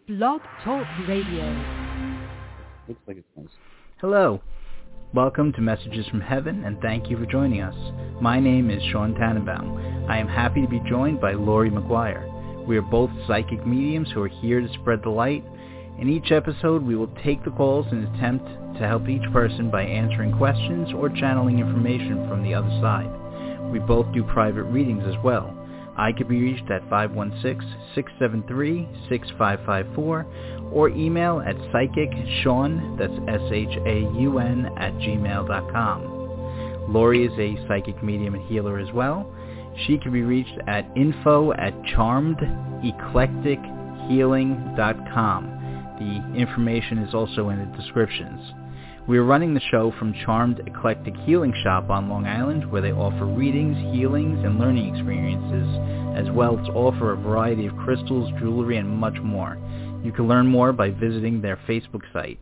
Blog Talk Radio. Looks like it's nice. Hello. Welcome to Messages from Heaven, and thank you for joining us. My name is Sean Tannenbaum. I am happy to be joined by Lori McGuire. We are both psychic mediums who are here to spread the light. In each episode, we will take the calls and attempt to help each person by answering questions or channeling information from the other side. We both do private readings as well. I can be reached at 516-673-6554 or email at psychicshaun, that's SHAUN, @gmail.com. Lori is a psychic medium and healer as well. She can be reached at info@charmedeclectichealing.com. The information is also in the descriptions. We are running the show from Charmed Eclectic Healing Shop on Long Island, where they offer readings, healings, and learning experiences, as well as offer a variety of crystals, jewelry, and much more. You can learn more by visiting their Facebook site.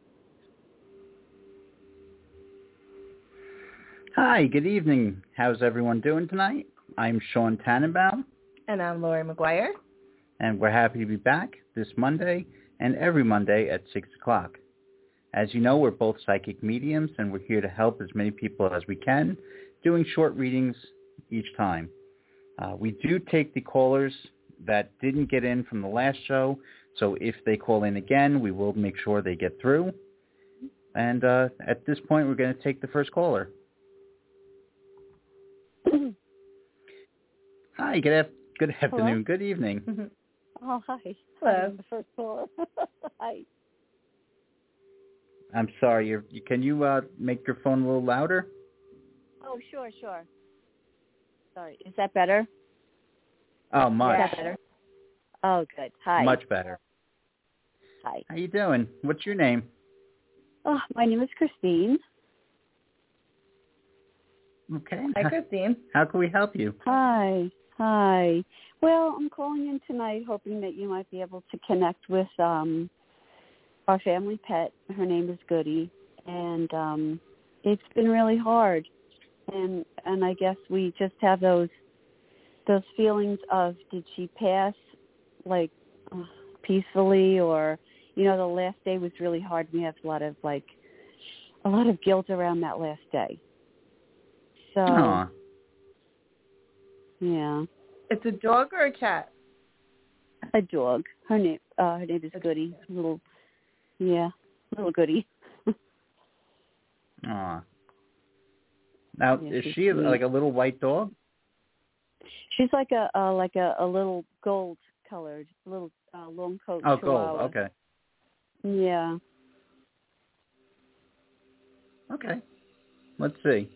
Hi, good evening. How's everyone doing tonight? I'm Sean Tannenbaum. And I'm Lori McGuire. And we're happy to be back this Monday and every Monday at 6 o'clock. As you know, we're both psychic mediums, and we're here to help as many people as we can, doing short readings each time. We do take the callers that didn't get in from the last show, so if they call in again, we will make sure they get through. And at this point, we're going to take the first caller. Hi, good afternoon, Hello? good evening. Oh, hi. Hello. I'm the first caller. Hi. I'm sorry, can you make your phone a little louder? Oh, sure. Sorry. Is that better? Oh, much. Is that better? Oh, good. Hi. Much better. Hi. How you doing? What's your name? Oh, my name is Christine. Okay. Hi, Christine. How can we help you? Hi. Well, I'm calling in tonight hoping that you might be able to connect with our family pet. Her name is Goody, and it's been really hard. And I guess we just have those feelings of, did she pass like peacefully, or the last day was really hard. We have a lot of guilt around that last day. So Aww. yeah, It's a dog or a cat? a dog. Her name is Goody. Little Goody. Aw. Now, Yeah, is she's she sweet. like a little white dog? She's like a little gold colored, little long coat. Oh, Chihuahua. gold. Okay. Yeah. Okay. Let's see.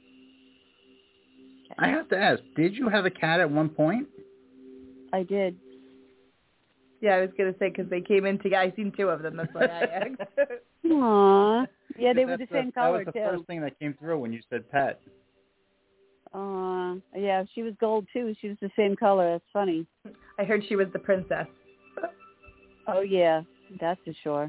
I have to ask, did you have a cat at one point? I did. Yeah, I was going to say, because they came in together. I seen two of them. That's why I asked. Aww. Yeah, they were the same That color was the too. first thing that came through when you said pet. Yeah, she was gold too. She was the same color. That's funny. I heard she was the princess. Oh yeah, that's for sure.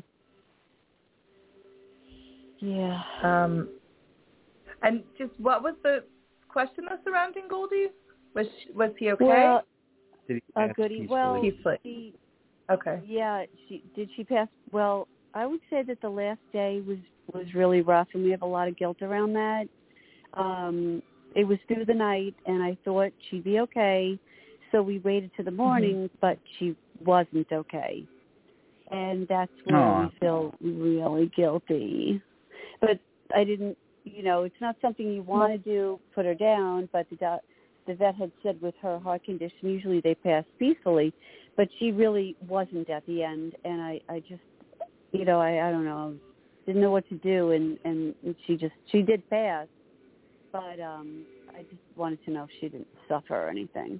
Yeah. And just what was the question that's surrounding Goldie? Was he okay? Well, Did he pass Goody. peacefully? Well, Peacefully. Okay. Yeah, did she pass? Well, I would say that the last day was really rough, and we have a lot of guilt around that. It was through the night, and I thought she'd be okay, so we waited to the morning, but she wasn't okay, and that's where we feel really guilty. But I didn't, it's not something you want to do, put her down, but the vet had said with her heart condition, usually they pass peacefully, but she really wasn't at the end, and I just, I don't know, didn't know what to do, and she did pass, but I just wanted to know if she didn't suffer or anything.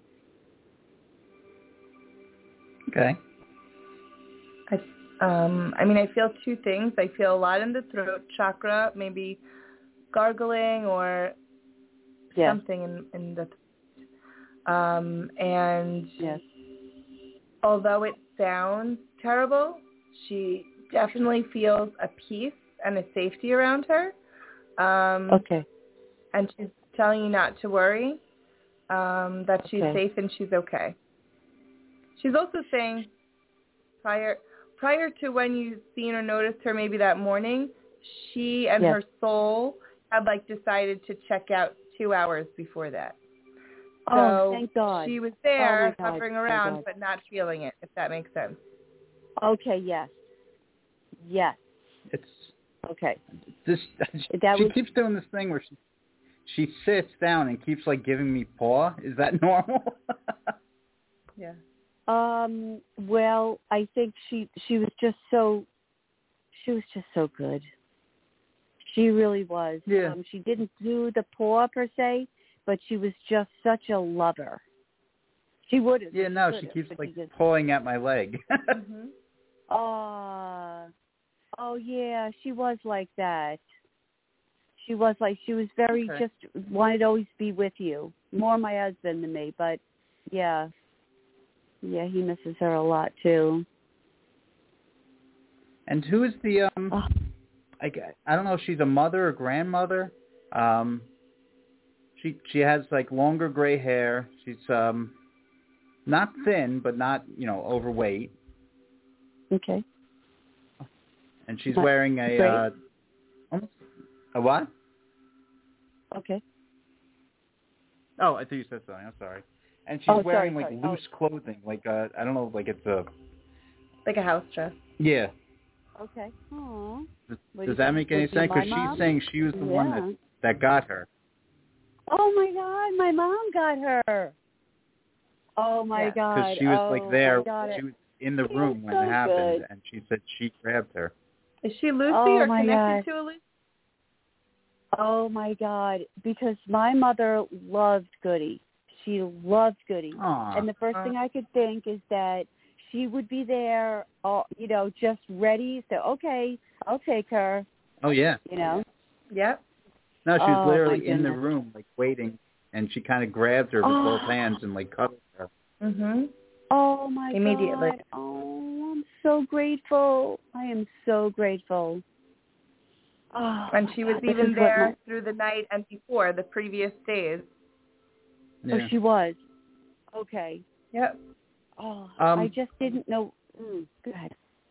Okay. I feel two things. I feel a lot in the throat chakra, maybe gargling or something in the and yes. Although it sounds terrible, she definitely feels a peace and a safety around her. Okay. And she's telling you not to worry, that she's safe and she's okay. She's also saying prior prior to when you seen or noticed her maybe that morning, she and her soul had like decided to check out 2 hours before that. So thank God. She was there hovering around but not feeling it, if that makes sense. Okay, yes. Yes. It's okay. This she keeps doing this thing where she sits down and keeps like giving me paw. Is that normal? Yeah. Well, I think she was just so good. She really was. Yeah. She didn't do the paw per se, but she was just such a lover. She would have. Yeah, no, she keeps like pulling at my leg. Mm-hmm. Oh yeah, she was like that. She was very just wanted to always be with you. More my husband than me, but yeah. Yeah, he misses her a lot too. And who is the I don't know if she's a mother or grandmother. She has like longer gray hair. She's not thin but not, overweight. Okay. And she's wearing a what? Okay. Oh, I thought you said something. I'm sorry. And she's wearing loose clothing, like I don't know, like it's like a house dress. Yeah. Okay. Aww. Does that make any sense? Because she's saying she was the one that got her. Oh my God! My mom got her. Oh my God! Because she was like there. She was in the room when it happened, and she said she grabbed her. Is she Lucy or connected to a Lucy? Oh my God! Because my mother loved Goody. She loved Goody. Aww. And the first thing I could think is that she would be there, just ready. So, okay, I'll take her. Oh, yeah. Yep. No, she was literally in the room, like, waiting, and she kind of grabbed her with both hands and, like, cuddled her. Mhm. Oh, my Immediately. God. Oh, I'm so grateful. I am so grateful. Oh, and she was even there through the night and before, the previous days. Yeah. Oh, she was. Okay. Yep. Oh, I just didn't know. Go ahead.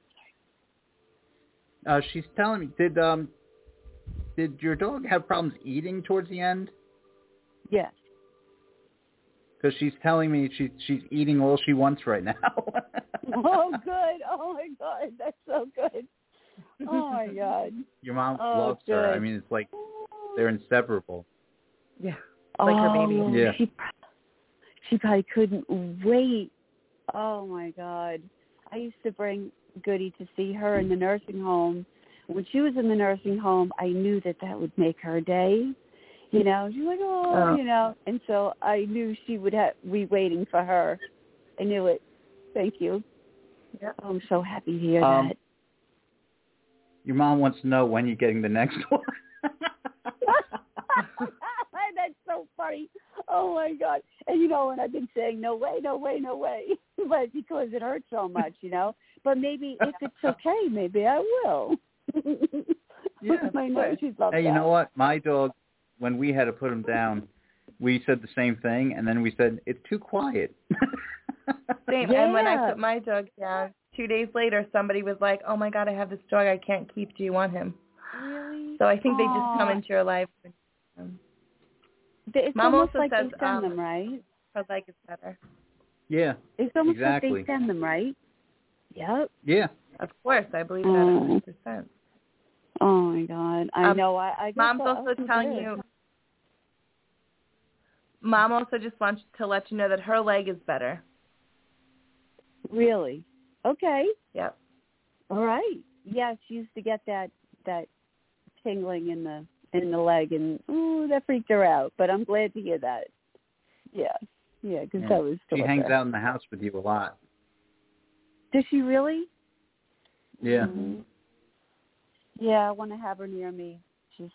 She's telling me, did your dog have problems eating towards the end? Yes. Because she's telling me she's eating all she wants right now. Oh, good. Oh, my God. That's so good. Oh, my God. Your mom loves her. I mean, it's like they're inseparable. Yeah. Like her baby. Yeah. She probably couldn't wait. Oh, my God. I used to bring Goody to see her in the nursing home. When she was in the nursing home, I knew that would make her day. She's like, and so I knew she would be waiting for her. I knew it. Thank you. Yeah. Oh, I'm so happy to hear that. Your mom wants to know when you're getting the next one. That's so funny. Oh, my God. And, and I've been saying, no way, no way, no way. But because it hurts so much, But maybe if it's okay, maybe I will. Yeah. I know she'd love that. Hey, you know what? My dog, when we had to put him down, we said the same thing, and then we said, it's too quiet. Same. Yeah. And when I put my dog down, 2 days later, somebody was like, oh, my God, I have this dog I can't keep. Do you want him? Really? So I think they just come into your life. It's Mom almost also like says, they send them, right? Her leg is better. Yeah, it's almost exactly. like they send them, right? Yep. Yeah. Of course, I believe that 100%. Oh, my God. I know. I guess Mom's also telling you. Mom also just wants to let you know that her leg is better. Really? Okay. Yep. All right. Yeah, she used to get that tingling in the leg, and that freaked her out. But I'm glad to hear that. Yeah, because that was. She hangs out in the house with you a lot. Does she really? Yeah. Mm-hmm. Yeah, I want to have her near me. She's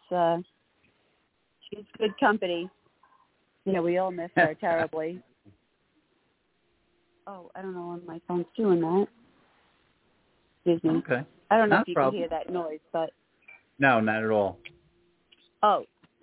good company. Yeah, we all miss her terribly. Oh, I don't know when my phone's doing that. Excuse me. Okay. I don't know Not if you problem. can hear that noise, but... No, not at all. Oh.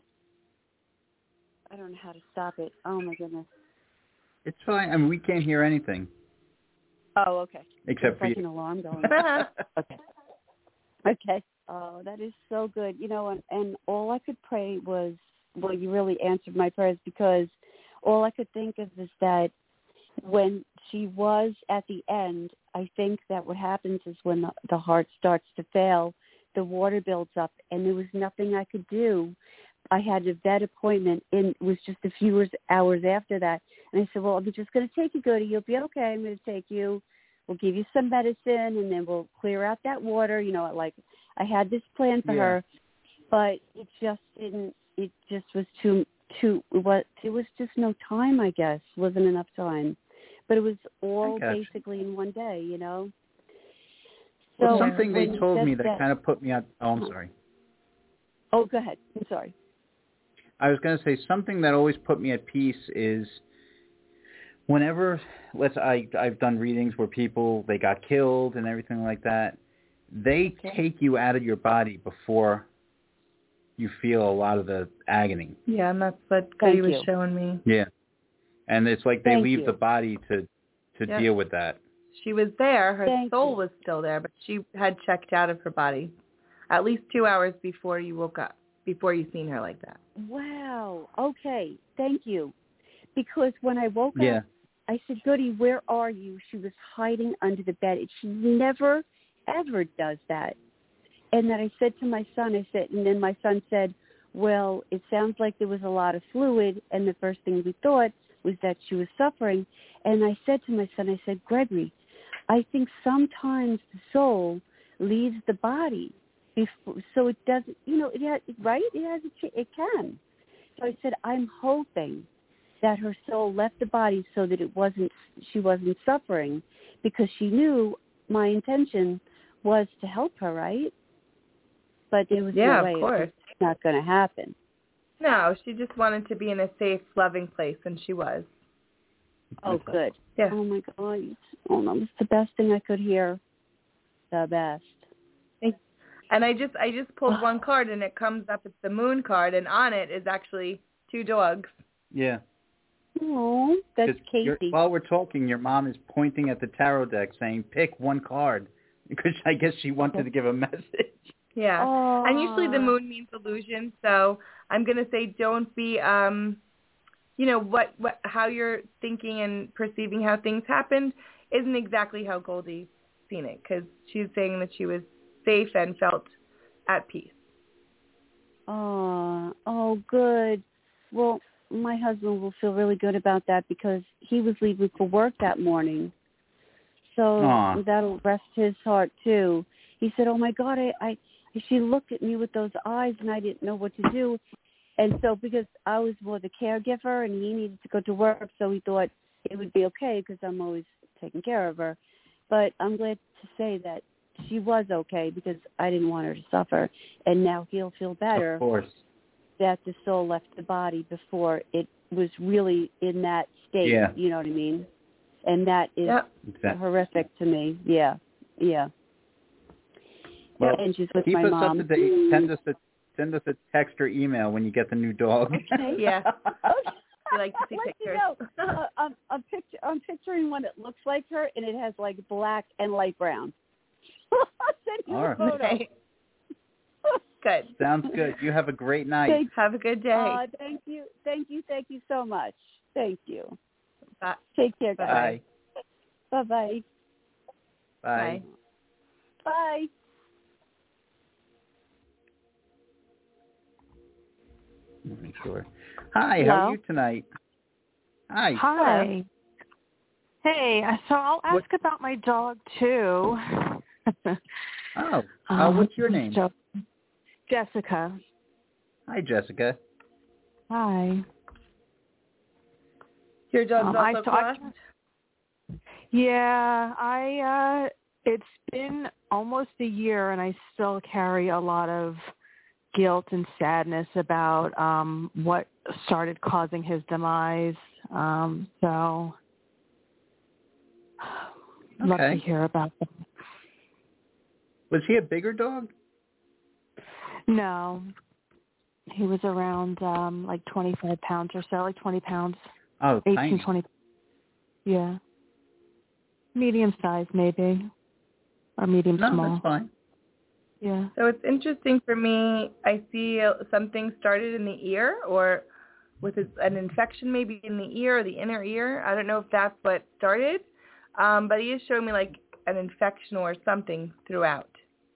I don't know how to stop it. Oh, my goodness. It's fine. I mean, we can't hear anything. Oh, okay. Except for like you. an alarm going. Okay. Okay. Oh, that is so good. And all I could pray was, well, you really answered my prayers, because all I could think of is that when she was at the end, I think that what happens is when the heart starts to fail, the water builds up, and there was nothing I could do. I had a vet appointment, and it was just a few hours after that. And I said, well, I'm just going to take you, Goody. You'll be okay. I'm going to take you. We'll give you some medicine, and then we'll clear out that water. I had this plan for her, but it just didn't. It just was too. It was just no time. I guess wasn't enough time, but it was all basically in one day. So well, something they told me that kind of put me out. Oh, I'm sorry. Oh, go ahead. I'm sorry. I was going to say something that always put me at peace is whenever I've done readings where people, they got killed and everything like that. They take you out of your body before you feel a lot of the agony. Yeah, and that's what Goody was showing me. Yeah. And it's like they leave the body to deal with that. She was there. Her soul was still there, but she had checked out of her body at least 2 hours before you woke up, before you seen her like that. Wow. Okay. Thank you. Because when I woke up, I said, Goody, where are you? She was hiding under the bed. She never, ever does that. And then I said to my son, and then my son said, well, it sounds like there was a lot of fluid, and the first thing we thought was that she was suffering. And I said to my son, Gregory, I think sometimes the soul leaves the body. So it doesn't, right? It can. So I said, I'm hoping that her soul left the body so that she wasn't suffering, because she knew my intention was to help her, right? But there was no way. Of course. It's not going to happen. No, she just wanted to be in a safe, loving place, and she was. Oh, good. Yeah. Oh, my God. Oh, no, it's the best thing I could hear. The best. And I just pulled one card, and it comes up. It's the moon card, and on it is actually 2 dogs. Yeah. Oh, that's Casey. While we're talking, your mom is pointing at the tarot deck saying, pick one card, because I guess she wanted to give a message. Yeah. Aww. And usually the moon means illusion, so I'm going to say don't be, how you're thinking and perceiving how things happened isn't exactly how Goldie's seen it, because she's saying that she was safe and felt at peace. Oh, good. Well, my husband will feel really good about that, because he was leaving for work that morning. So that'll rest his heart, too. He said, oh, my God, she looked at me with those eyes, and I didn't know what to do. And so because I was more the caregiver, and he needed to go to work, so he thought it would be okay because I'm always taking care of her. But I'm glad to say that she was okay, because I didn't want her to suffer. And now he'll feel better. Of course. That the soul left the body before it was really in that state. Yeah. You know what I mean? And that is horrific to me. Yeah. Well, and she's with keep my us mom. up to date. Send us a text or email when you get the new dog. Okay. Yeah. Okay. I like to see pictures. I'm picturing one that looks like her, and it has like black and light brown. I'll send you a photo. Okay. Good. Sounds good. You have a great night. Have a good day. Thank you so much. Thank you. Bye. Take care, guys. Bye. Bye-bye. Bye. Bye. Make sure. Hi, Hello? how are you tonight? Hi. Hi. Hey, so I'll ask about my dog too. What's your name? Jessica. Hi, Jessica. Hi. Your dog's also crossed? Yeah, it's been almost a year, and I still carry a lot of guilt and sadness about what started causing his demise. So I'd love to hear about that. Was he a bigger dog? No. He was around like 25 pounds or so, like 20 pounds. Oh, 18, tiny. 20. Yeah. Medium size, maybe, or medium No, small. that's fine. Yeah. So it's interesting for me. I see something started in the ear, or with an infection maybe in the ear or the inner ear. I don't know if that's what started, but he is showing me like an infection or something throughout.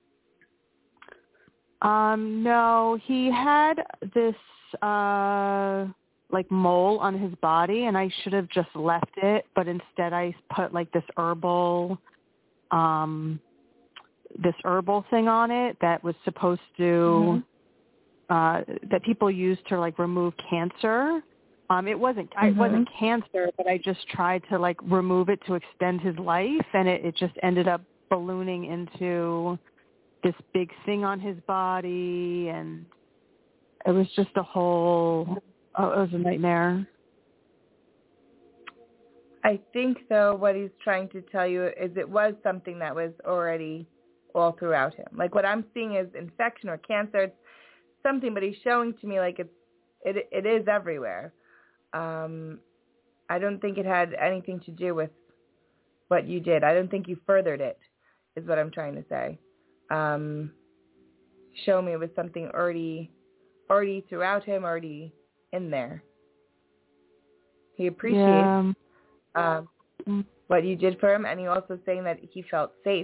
No, he had this like mole on his body, and I should have just left it, but instead I put like this herbal thing on it that was supposed to that people use to like remove cancer. It wasn't cancer, but I just tried to like remove it to extend his life, and it just ended up ballooning into this big thing on his body, and it was just it was a nightmare. I think, though, what he's trying to tell you is it was something that was already all throughout him. Like what I'm seeing is infection or cancer. It's something, but he's showing to me like it is everywhere. I don't think it had anything to do with what you did. I don't think you furthered it, is what I'm trying to say. Show me it was something already throughout him, already in there. He appreciates what you did for him, and he also saying that he felt safe.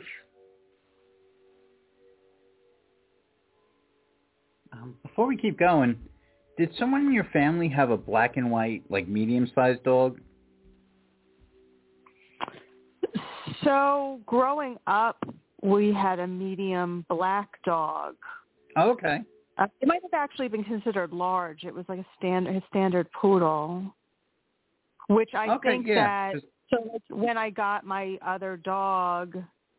Before we keep going, did someone in your family have a black and white, like medium-sized dog? So growing up, we had a medium black dog. Oh, okay. It might have actually been considered large. It was like a standard poodle, which I think that. So when I got my other dog,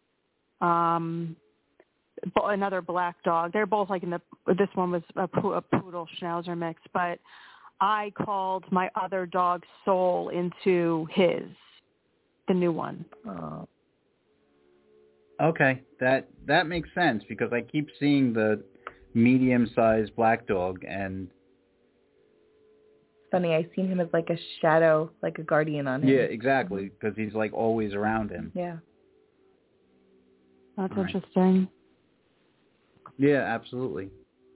another black dog, they're both like this one was a poodle schnauzer mix, but I called my other dog Soul into the new one. Oh. Okay, that makes sense because I keep seeing the medium-sized black dog, and funny, I seen him as like a shadow, like a guardian on him. Yeah, exactly, because he's like always around him. Yeah, that's interesting. Yeah, absolutely.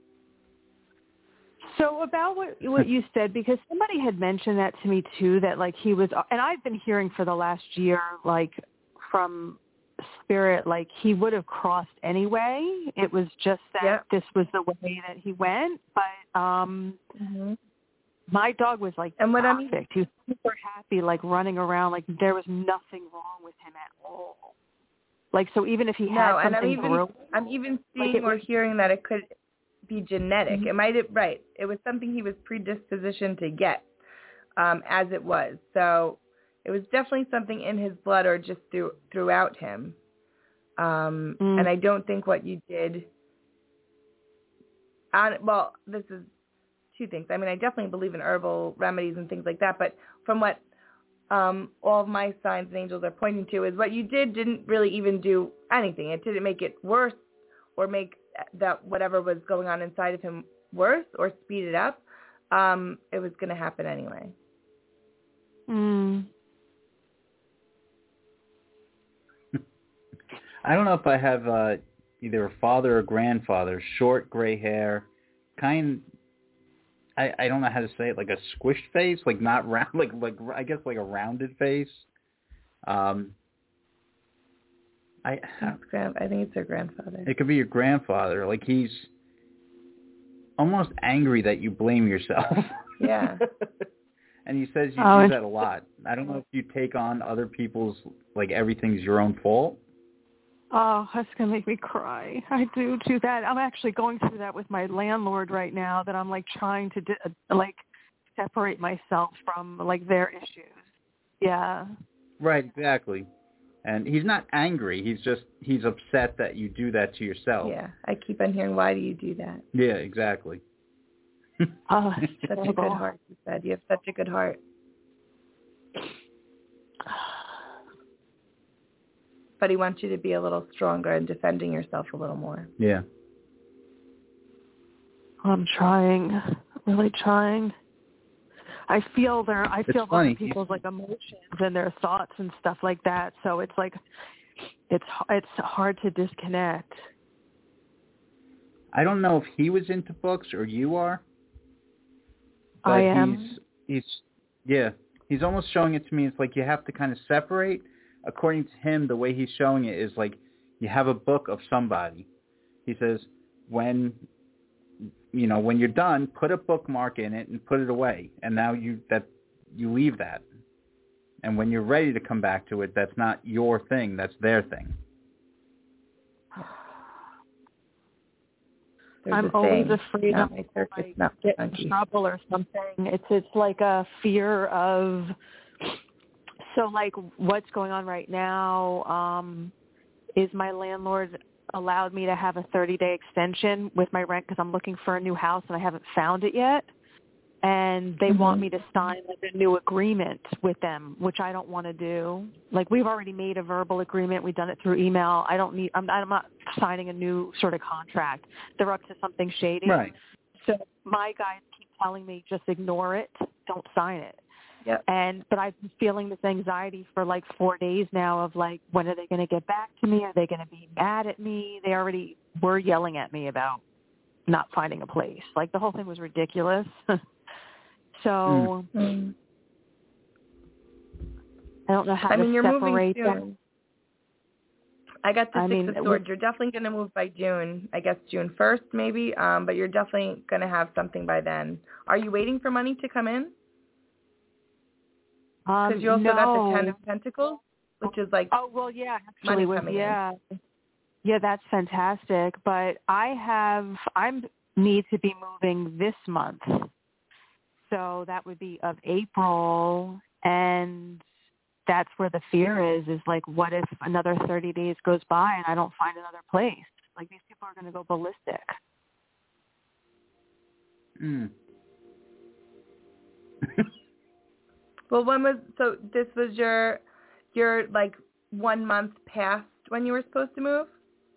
So about what you said, because somebody had mentioned that to me too, that like he was, and I've been hearing for the last year, like from Spirit, like he would have crossed anyway. It was just that this was the way that he went. But my dog was like perfect. He was super happy, like running around, like there was nothing wrong with him at all. Like so, even if he had something I'm even seeing or hearing that it could be genetic. It might have, right. It was something he was predispositioned to get, as it was. So it was definitely something in his blood or just throughout him. And I don't think what you did well, this is two things. I mean, I definitely believe in herbal remedies and things like that, but from what all of my signs and angels are pointing to is what you didn't really even do anything. It didn't make it worse or make that whatever was going on inside of him worse or speed it up. It was going to happen anyway. I don't know if I have either a father or grandfather, short gray hair, I don't know how to say it, like a squished face, like not round, like I guess like a rounded face. I think it's her grandfather. It could be your grandfather. Like he's almost angry that you blame yourself. Yeah. And he says you do that a lot. I don't know if you take on other people's, like everything's your own fault. Oh, that's going to make me cry. I do that. I'm actually going through that with my landlord right now, that I'm like trying to like separate myself from like their issues. Yeah. Right, exactly. And he's not angry. He's upset that you do that to yourself. Yeah. I keep on hearing, why do you do that? Yeah, exactly. Oh, such a good heart, you said. You have such a good heart. But he wants you to be a little stronger and defending yourself a little more. Yeah. I'm trying. Really trying. I feel funny. other people's like emotions and their thoughts and stuff like that. So it's like it's hard to disconnect. I don't know if he was into books or you are. But I am. He's almost showing it to me. It's like you have to kind of separate. According to him, the way he's showing it is like you have a book of somebody. He says when you're done, put a bookmark in it and put it away. And now you leave that. And when you're ready to come back to it, that's not your thing. That's their thing. I'm always afraid of get in trouble or something. It's like a fear of. So like what's going on right now is my landlord allowed me to have a 30-day extension with my rent because I'm looking for a new house and I haven't found it yet. And they want me to sign like a new agreement with them, which I don't want to do. Like we've already made a verbal agreement. We've done it through email. I'm not signing a new sort of contract. They're up to something shady. Right. So my guys keep telling me just ignore it. Don't sign it. Yep. But I've been feeling this anxiety for like 4 days now of like, when are they going to get back to me? Are they going to be mad at me? They already were yelling at me about not finding a place. Like the whole thing was ridiculous. So I don't know how to you're separate moving them. I got the Six of Swords. You're definitely going to move by June. I guess June 1st maybe, but you're definitely going to have something by then. Are you waiting for money to come in? Because you also got the Ten of Pentacles, which is like actually yeah, that's fantastic. But I need to be moving this month. So that would be of April, and that's where the fear is like, what if another 30 days goes by and I don't find another place? Like, these people are going to go ballistic. Well, this was your like 1 month past when you were supposed to move?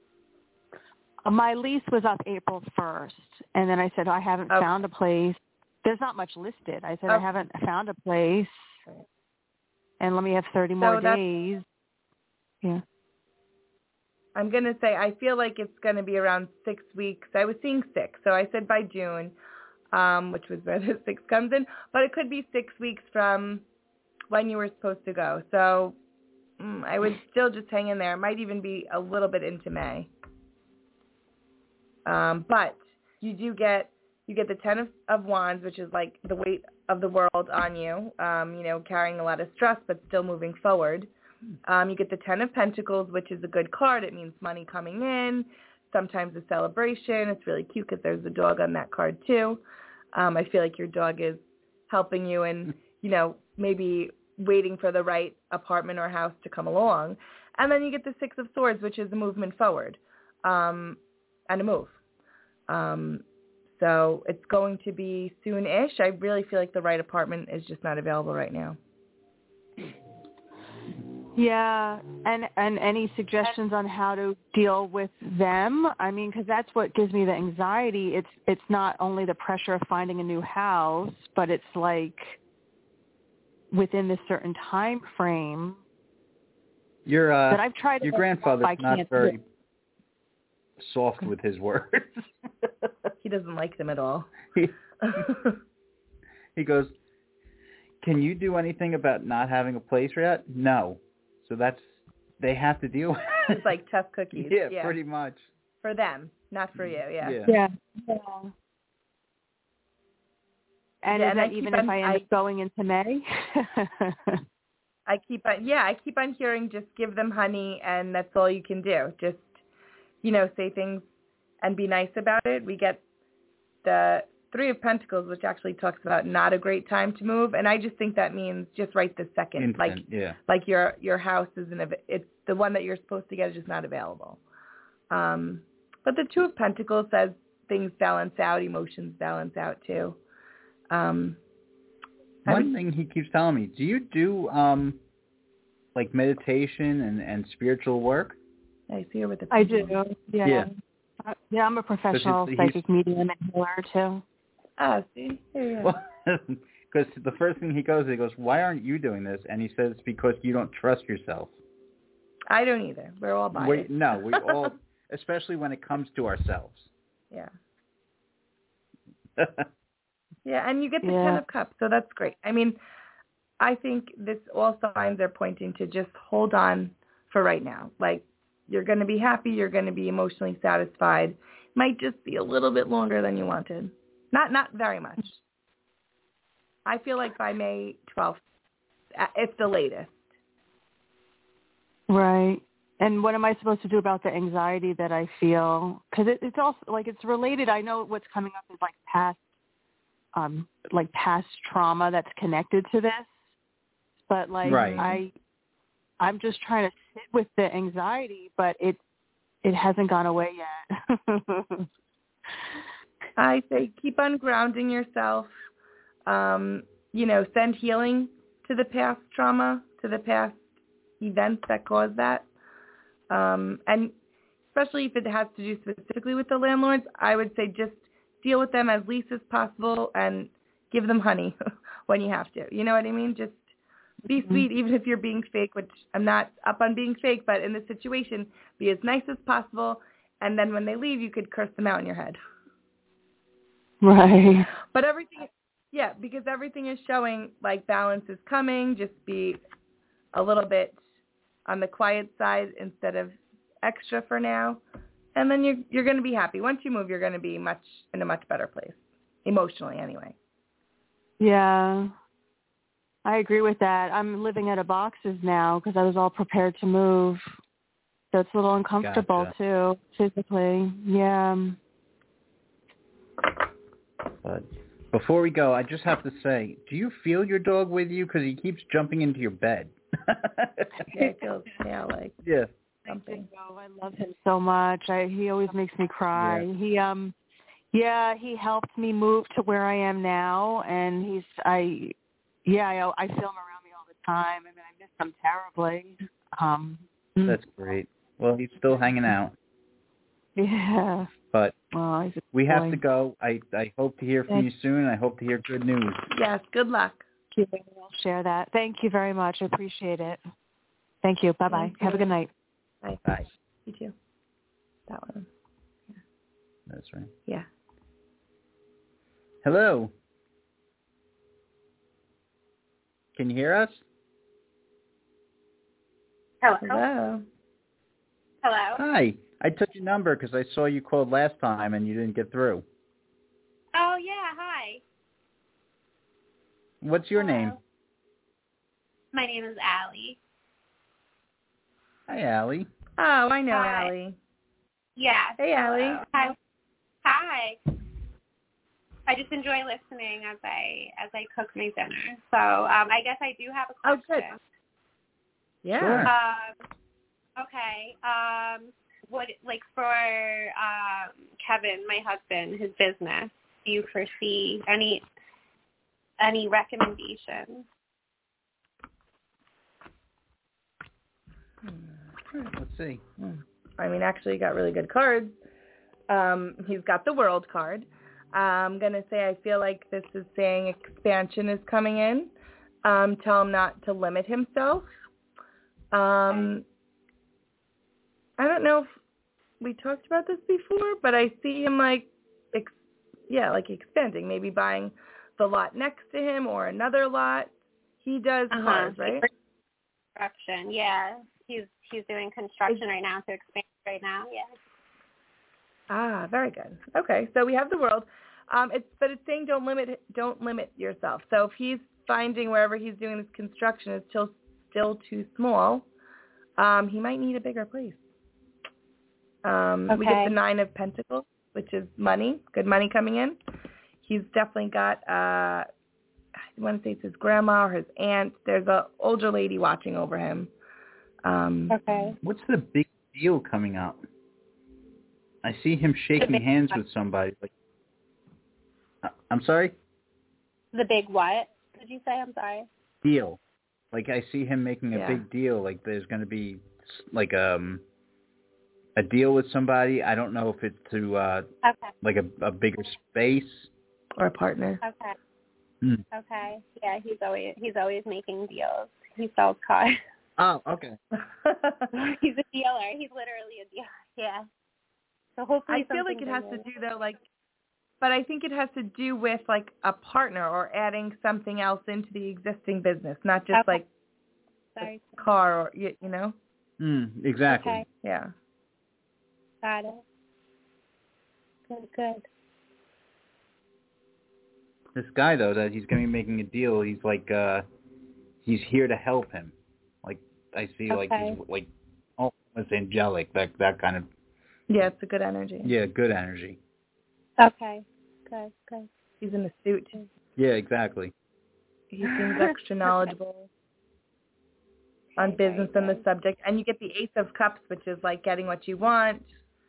My lease was up April 1st, and then I said, I haven't found a place. There's not much listed. I said, I haven't found a place, and let me have 30 more days. Yeah. I'm going to say I feel like it's going to be around 6 weeks. I was seeing 6, so I said by June, which was where the 6 comes in. But it could be 6 weeks from when you were supposed to go. So I would still just hang in there. It might even be a little bit into May. But you get the Ten of Wands, which is like the weight of the world on you, carrying a lot of stress but still moving forward. You get the Ten of Pentacles, which is a good card. It means money coming in, sometimes a celebration. It's really cute because there's a dog on that card too. I feel like your dog is helping you and, maybe waiting for the right apartment or house to come along. And then you get the Six of Swords, which is a movement forward and a move. So it's going to be soon-ish. I really feel like the right apartment is just not available right now. Yeah, and any suggestions on how to deal with them? I mean, because that's what gives me the anxiety. It's not only the pressure of finding a new house, but it's like within this certain time frame. That I've tried. Your grandfather's not very soft with his words. He doesn't like them at all. He goes, "Can you do anything about not having a place yet?" No. So they have to deal with it. It's like tough cookies. Yeah, pretty much. For them, not for you, Yeah. And is that even if I end up going into May? I keep on hearing just give them honey and that's all you can do. Just, say things and be nice about it. We get the Three of Pentacles, which actually talks about not a great time to move, and I just think that means just right this second. Like your house it's the one that you're supposed to get is just not available. But the Two of Pentacles says things balance out, emotions balance out too. One thing he keeps telling me, do you do like meditation and spiritual work? I see her with the I do. Yeah. Yeah, I'm a professional psychic medium and healer too. Ah, see? Yeah. Well, Because the first thing he goes, why aren't you doing this? And he says it's because you don't trust yourself. I don't either. We're all biased. We all, especially when it comes to ourselves. Yeah. Yeah, and you get the 10 of cups, so that's great. I mean, I think this all signs are pointing to just hold on for right now. Like, you're going to be happy. You're going to be emotionally satisfied. Might just be a little bit longer than you wanted. Not very much. I feel like by May 12th, it's the latest. Right. And what am I supposed to do about the anxiety that I feel? Because it's also like it's related. I know what's coming up is like past trauma that's connected to this. But right. I'm just trying to sit with the anxiety, but it hasn't gone away yet. I say keep on grounding yourself. Send healing to the past trauma, to the past events that caused that. And especially if it has to do specifically with the landlords, I would say just deal with them as least as possible and give them honey when you have to. You know what I mean? Just be sweet, even if you're being fake, which I'm not up on being fake, but in this situation, be as nice as possible. And then when they leave, you could curse them out in your head. Right. But because everything is showing like balance is coming. Just be a little bit on the quiet side instead of extra for now. And then you're going to be happy. Once you move, you're going to be in a much better place, emotionally anyway. Yeah, I agree with that. I'm living out of boxes now because I was all prepared to move. So it's a little uncomfortable too, physically. Yeah. But before we go, I just have to say, do you feel your dog with you? Because he keeps jumping into your bed. Yeah, it feels like something. I love him so much. He always makes me cry. Yeah. He helped me move to where I am now, and I feel him around me all the time. I mean, I miss him terribly. That's great. Well, he's still hanging out. Yeah. But we have boy. to go. I hope to hear from you soon. I hope to hear good news. Yes, good luck. I'll share that. Thank you very much. I appreciate it. Thank you. Bye-bye. Have a good night. Bye. Bye. You too. That one. Yeah. That's right. Yeah. Hello. Can you hear us? Hello. Hi. I took your number because I saw you called last time and you didn't get through. Oh, yeah. Hi. What's your name? My name is Allie. Hi, Allie. Oh, I know Allie. Yeah. Hey, Allie. Hi. I just enjoy listening as I cook my dinner. So I guess I do have a question. Oh, good. Yeah. Sure. Okay. What, like, for Kevin, my husband, his business, do you foresee any recommendations? Let's see. I mean, actually, he got really good cards. He's got the World card. I'm going to say I feel like this is saying expansion is coming in. Tell him not to limit himself. I don't know if we talked about this before, but I see him like expanding, maybe buying the lot next to him or another lot. He does cars, right? Construction, yeah. He's doing construction right now to expand right now, yeah. Ah, very good. Okay, so we have the World. It's saying don't limit yourself. So if he's finding wherever he's doing this construction is still too small, he might need a bigger place. We get the 9 of Pentacles, which is money, good money coming in. He's definitely got, I want to say it's his grandma or his aunt. There's an older lady watching over him. What's the big deal coming up? I see him shaking hands with somebody. I'm sorry? The big what? Did you say? I'm sorry. Deal. Like I see him making a big deal. Like there's going to be like a deal with somebody. I don't know if it's to like a bigger space or a partner. Okay. Okay. Yeah, he's always making deals. He sells cars. Oh, okay. He's a dealer. He's literally a dealer. Yeah. So hopefully I feel like it has to do though, but I think it has to do with like a partner or adding something else into the existing business, not just like a car or you know. Exactly. Okay. Yeah. Got it. Good. This guy though, that he's going to be making a deal. He's like, he's here to help him. Like I see, like he's like almost angelic. That kind of. Yeah, it's a good energy. Yeah, good energy. Okay. Good. He's in a suit. Yeah, exactly. He seems extra knowledgeable on business and the subject. And you get the Ace of Cups, which is like getting what you want,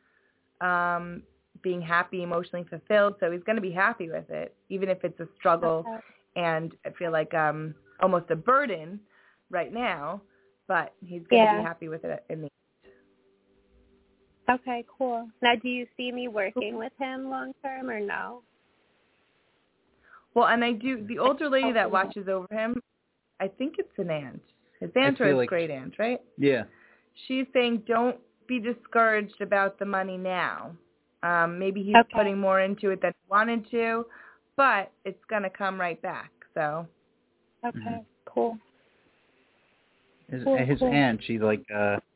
being happy, emotionally fulfilled. So he's going to be happy with it, even if it's a struggle and I feel like almost a burden right now, but he's going to be happy with it in the end. Okay, cool. Now, do you see me working with him long term or no? Well, and I do. The older lady that watches over him, I think it's an aunt. His aunt or his great aunt, right? Yeah. She's saying don't be discouraged about the money now. Maybe he's putting more into it than he wanted to, but it's going to come right back. So. Okay, cool. His aunt, she's like,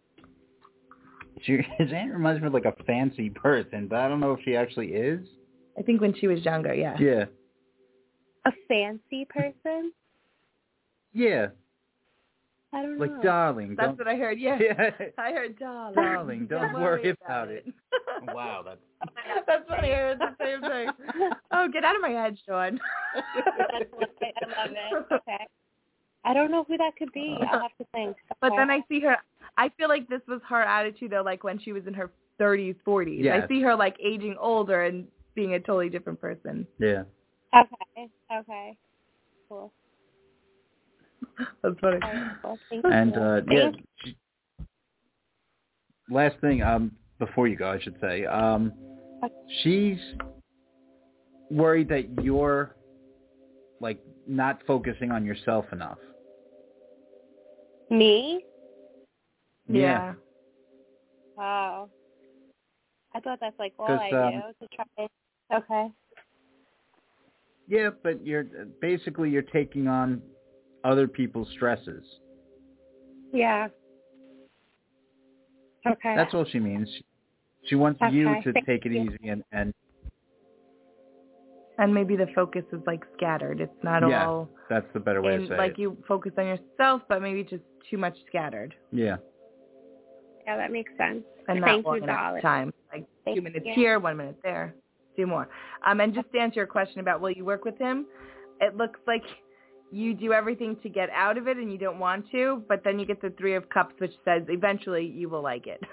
his aunt reminds me of like a fancy person, but I don't know if she actually is. I think when she was younger, yeah. Yeah. A fancy person? Yeah. I don't know. Like, darling. That's what I heard, yeah. I heard, darling. Darling, don't worry about it. Wow, that's what I heard, the same thing. Oh, get out of my head, Sean. I love it. Okay. I don't know who that could be. I'll have to think. Okay. But then I see her, I feel like this was her attitude, though, like when she was in her 30s, 40s. Yes. I see her, like, aging older and being a totally different person. Yeah. Okay. Cool. That's funny. Okay, cool. And, last thing, before you go, I should say, she's worried that you're, like, not focusing on yourself enough. Me? Yeah. Oh. I thought that's like all I do to try. Okay. Yeah, but you're taking on other people's stresses. Yeah. Okay. That's all she means. She wants you to take it easy and maybe the focus is like scattered. It's not all. That's the better way to say like it. you focus on yourself, but maybe just too much scattered. Yeah. Yeah, that makes sense. And not long enough time. Like 2 minutes here, 1 minute there. Do more. And just to answer your question about will you work with him, it looks like you do everything to get out of it and you don't want to, but then you get the 3 of Cups, which says eventually you will like it.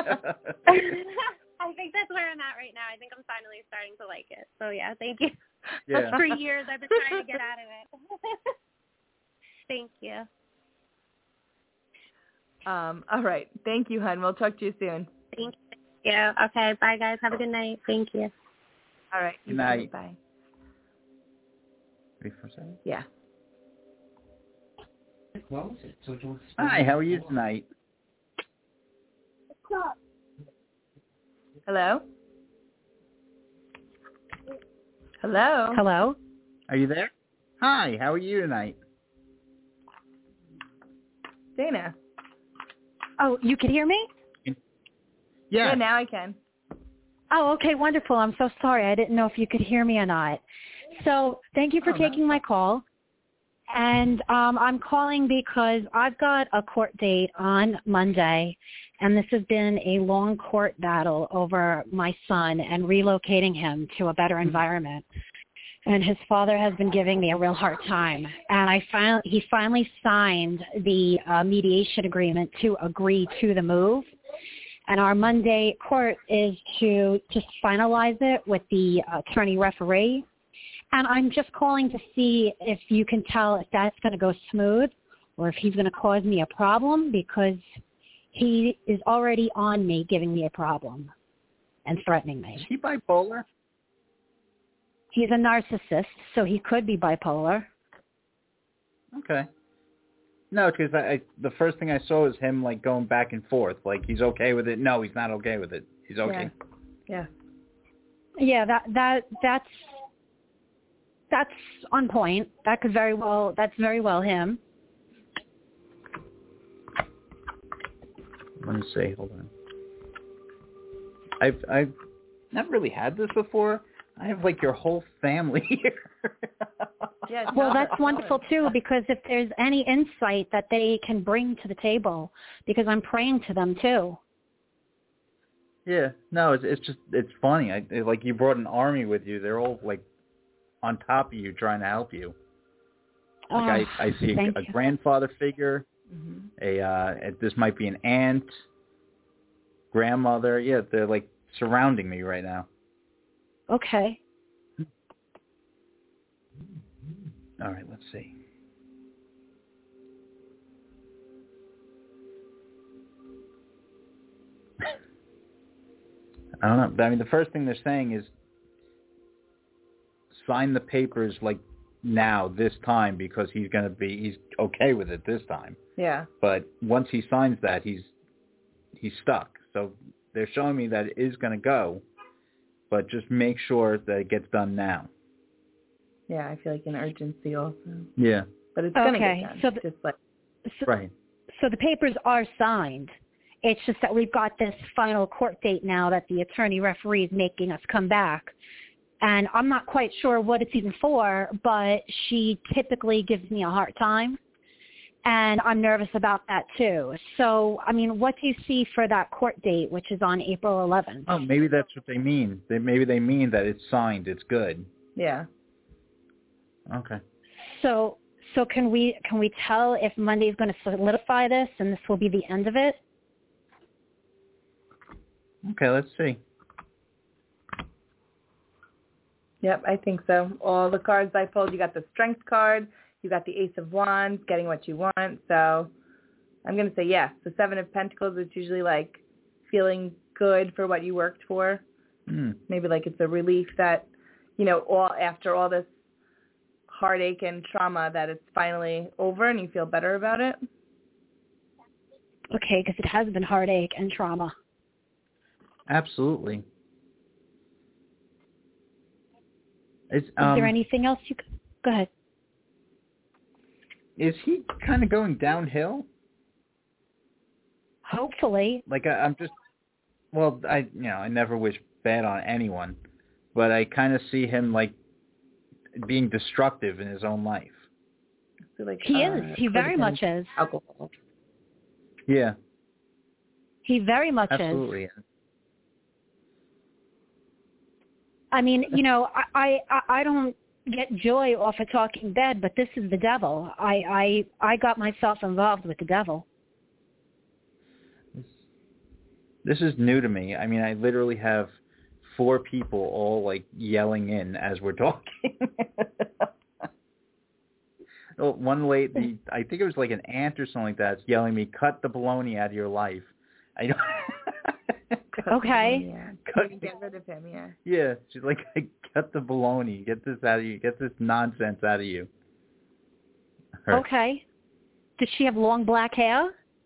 I think that's where I'm at right now. I think I'm finally starting to like it. So, yeah, thank you. Yeah. For years I've been trying to get out of it. Thank you. All right. Thank you, hon. We'll talk to you soon. Thank you. Okay. Bye, guys. Have a good night. Thank you. All right. Good night. Bye. Ready for a second? Yeah. Hi, how are you tonight? Hello? Hello? Hello? Are you there? Hi, how are you tonight? Dana. Oh, you could hear me? Yeah, now I can. Oh, okay, wonderful. I'm so sorry. I didn't know if you could hear me or not. So thank you for taking my call. And I'm calling because I've got a court date on Monday, and this has been a long court battle over my son and relocating him to a better environment. And his father has been giving me a real hard time. And he finally signed the mediation agreement to agree to the move. And our Monday court is to just finalize it with the attorney referee. And I'm just calling to see if you can tell if that's going to go smooth or if he's going to cause me a problem, because he is already on me giving me a problem and threatening me. Is he bipolar? He's a narcissist, so he could be bipolar. Okay. No, because the first thing I saw was him like going back and forth. Like he's okay with it. No, he's not okay with it. He's okay. Yeah. Yeah, that's on point. That's very well him. Let me see. Hold on. I've never really had this before. I have like your whole family here. Yeah. Well, that's wonderful too, because if there's any insight that they can bring to the table, because I'm praying to them too. Yeah. No, it's funny. Like you brought an army with you. They're all like on top of you, trying to help you. Like I see a grandfather figure. Mm-hmm. This might be an aunt, grandmother. Yeah, they're like surrounding me right now. Okay. All right, let's see. I don't know. I mean, the first thing they're saying is sign the papers like now, this time, because he's okay with it this time. Yeah. But once he signs that, he's stuck. So they're showing me that it is going to go, but just make sure that it gets done now. Yeah, I feel like an urgency also. Yeah. But it's going to get done. So right. So the papers are signed. It's just that we've got this final court date now that the attorney referee is making us come back. And I'm not quite sure what it's even for, but she typically gives me a hard time. And I'm nervous about that too. So, I mean, what do you see for that court date, which is on April 11th? Oh, maybe that's what they mean. Maybe they mean that it's signed, it's good. Yeah. Okay. So can we tell if Monday is going to solidify this and this will be the end of it? Okay, let's see. Yep, I think so. All the cards I pulled, you got the Strength card, you got the Ace of Wands, getting what you want. So I'm going to say yes. The Seven of Pentacles is usually like feeling good for what you worked for. Maybe like it's a relief that, after all this heartache and trauma, that it's finally over and you feel better about it. Okay, because it has been heartache and trauma. Absolutely. Is there anything else you could... Go ahead. Is he kind of going downhill? Hopefully. Like I'm just... Well, I never wish bad on anyone, but I kind of see him like being destructive in his own life. So like, he is. He very much is. Alcohol. Yeah. He very much Absolutely. is. I mean, I don't get joy off of talking dead, but this is the devil. I got myself involved with the devil. This is new to me. I mean, I literally have 4 people all like yelling in as we're talking. One lady, I think it was like an aunt or something like that, is yelling at me, "Cut the baloney out of your life." I don't. Okay. Yeah. Get rid of him, yeah. Yeah, she's like, "Cut the baloney. Get this out of you. Get this nonsense out of you." Her. Okay. Does she have long black hair?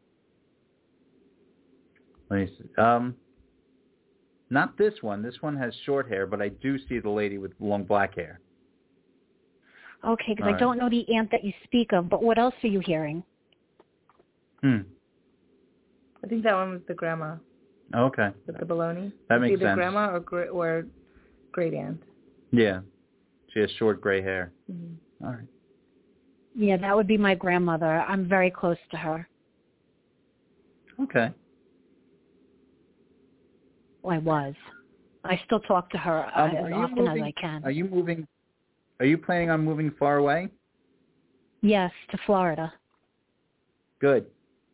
Let me see. Not this one. This one has short hair, but I do see the lady with long black hair. Okay, because I don't know the aunt that you speak of, but what else are you hearing? I think that one was the grandma. Okay. With the baloney. That makes either sense. Grandma or great aunt. Yeah. She has short gray hair. Mm-hmm. All right. Yeah, that would be my grandmother. I'm very close to her. Okay. Well, I was. I still talk to her as often as I can. Are you moving? Are you planning on moving far away? Yes, to Florida. Good.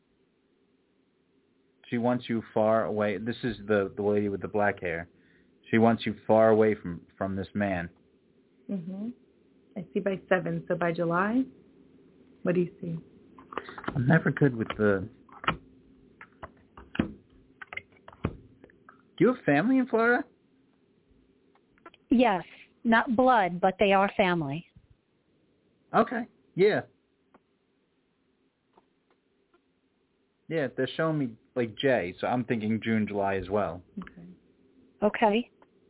She wants you far away. This is the lady with the black hair. She wants you far away from this man. Mhm. I see by 7, so by July. What do you see? I'm never good with the... Do you have family in Florida? Yes. Not blood, but they are family. Okay. Yeah. Yeah, they're showing me like J, so I'm thinking June, July as well. Okay.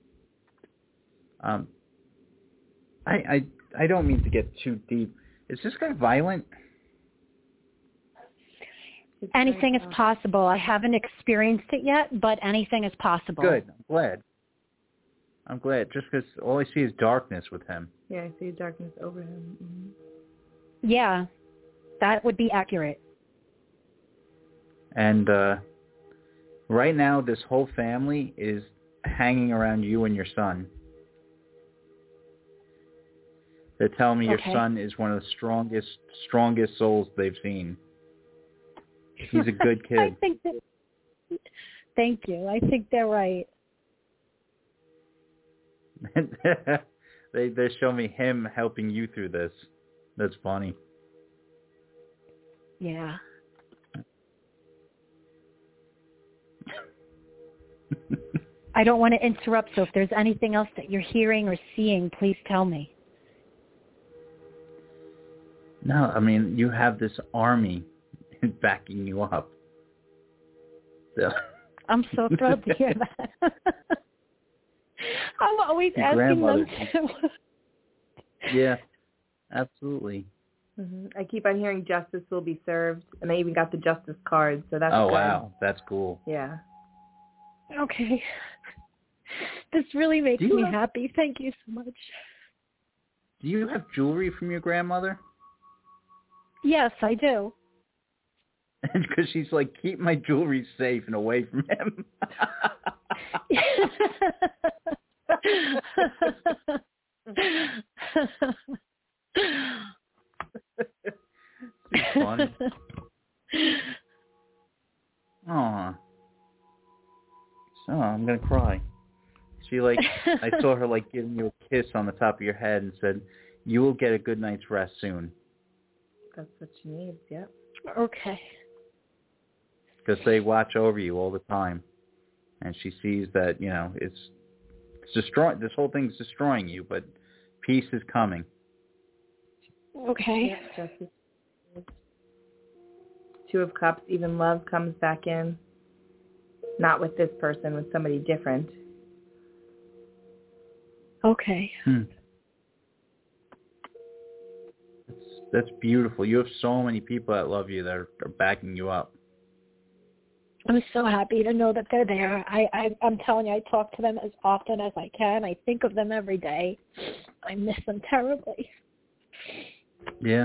I don't mean to get too deep. Is this guy violent? Anything is possible. I haven't experienced it yet, but anything is possible. Good. I'm glad. Just because all I see is darkness with him. Yeah, I see darkness over him. Mm-hmm. Yeah, that would be accurate. And right now, this whole family is hanging around you and your son. They're telling me your son is one of the strongest souls they've seen. He's a good kid. Thank you. I think they're right. They show me him helping you through this. That's funny. Yeah. I don't want to interrupt, so if there's anything else that you're hearing or seeing, please tell me. No, I mean, you have this army backing you up. So. I'm so thrilled to hear that. I'm always your asking them to. Yeah, absolutely. Mm-hmm. I keep on hearing justice will be served, and I even got the justice card, so that's good. Wow, that's cool. Yeah. Okay. This really makes me happy. Thank you so much. Do you have jewelry from your grandmother? Yes, I do. Because she's like, keep my jewelry safe and away from him. She's funny. Aw. So I'm gonna cry. She I saw her giving you a kiss on the top of your head and said, "You will get a good night's rest soon." That's what she needs. Yep. Okay. Because they watch over you all the time, and she sees that it's destroying. This whole thing's destroying you, but peace is coming. Okay. Yeah, justice. Two of Cups, even love comes back in. Not with this person, with somebody different. Okay. That's beautiful. You have so many people that love you that are backing you up. I'm so happy to know that they're there. I'm telling you, I talk to them as often as I can. I think of them every day. I miss them terribly. Yeah.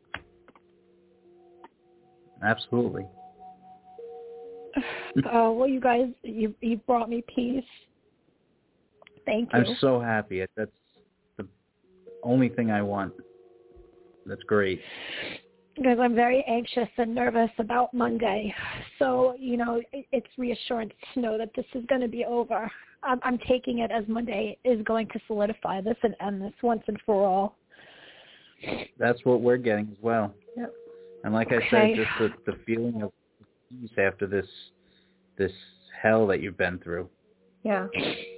Absolutely. Oh, well, you guys, you brought me peace. Thank you. I'm so happy. That's the only thing I want. That's great. Because I'm very anxious and nervous about Monday. So, it's reassurance to know that this is going to be over. I'm taking it as Monday is going to solidify this and end this once and for all. That's what we're getting as well. Yep. And like I said, just the feeling of peace after this hell that you've been through. Yeah.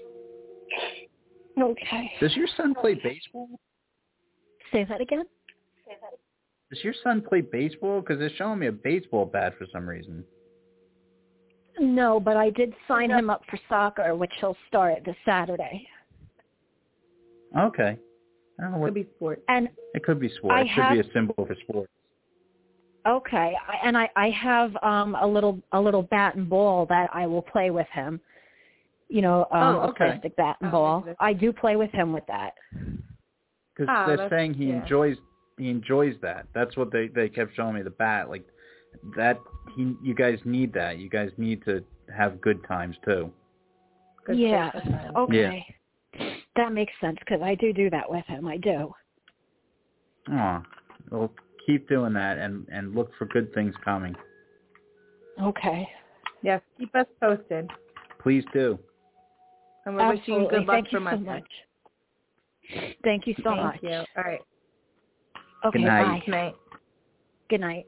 Okay. Does your son play baseball? Say that again? Does your son play baseball? Because they're showing me a baseball bat for some reason. No, but I did sign him up for soccer, which he'll start this Saturday. Okay. I don't know what. Could be sport. And it could be sport. It should be a symbol for sport. Okay, I have a little bat and ball that I will play with him. A plastic bat and ball. I do play with him with that. Because they're saying he enjoys that. That's what they kept showing me, the bat. Like that, you guys need that. You guys need to have good times too. Yeah. Okay. Yeah. That makes sense because I do that with him. I do. Aw. Well, keep doing that and look for good things coming. Okay. Yes, keep us posted. Please do. And we're wishing you good luck for Monday. So much. Thank you so much. Thank you. All right. Okay, good night. bye. Good night. Good night.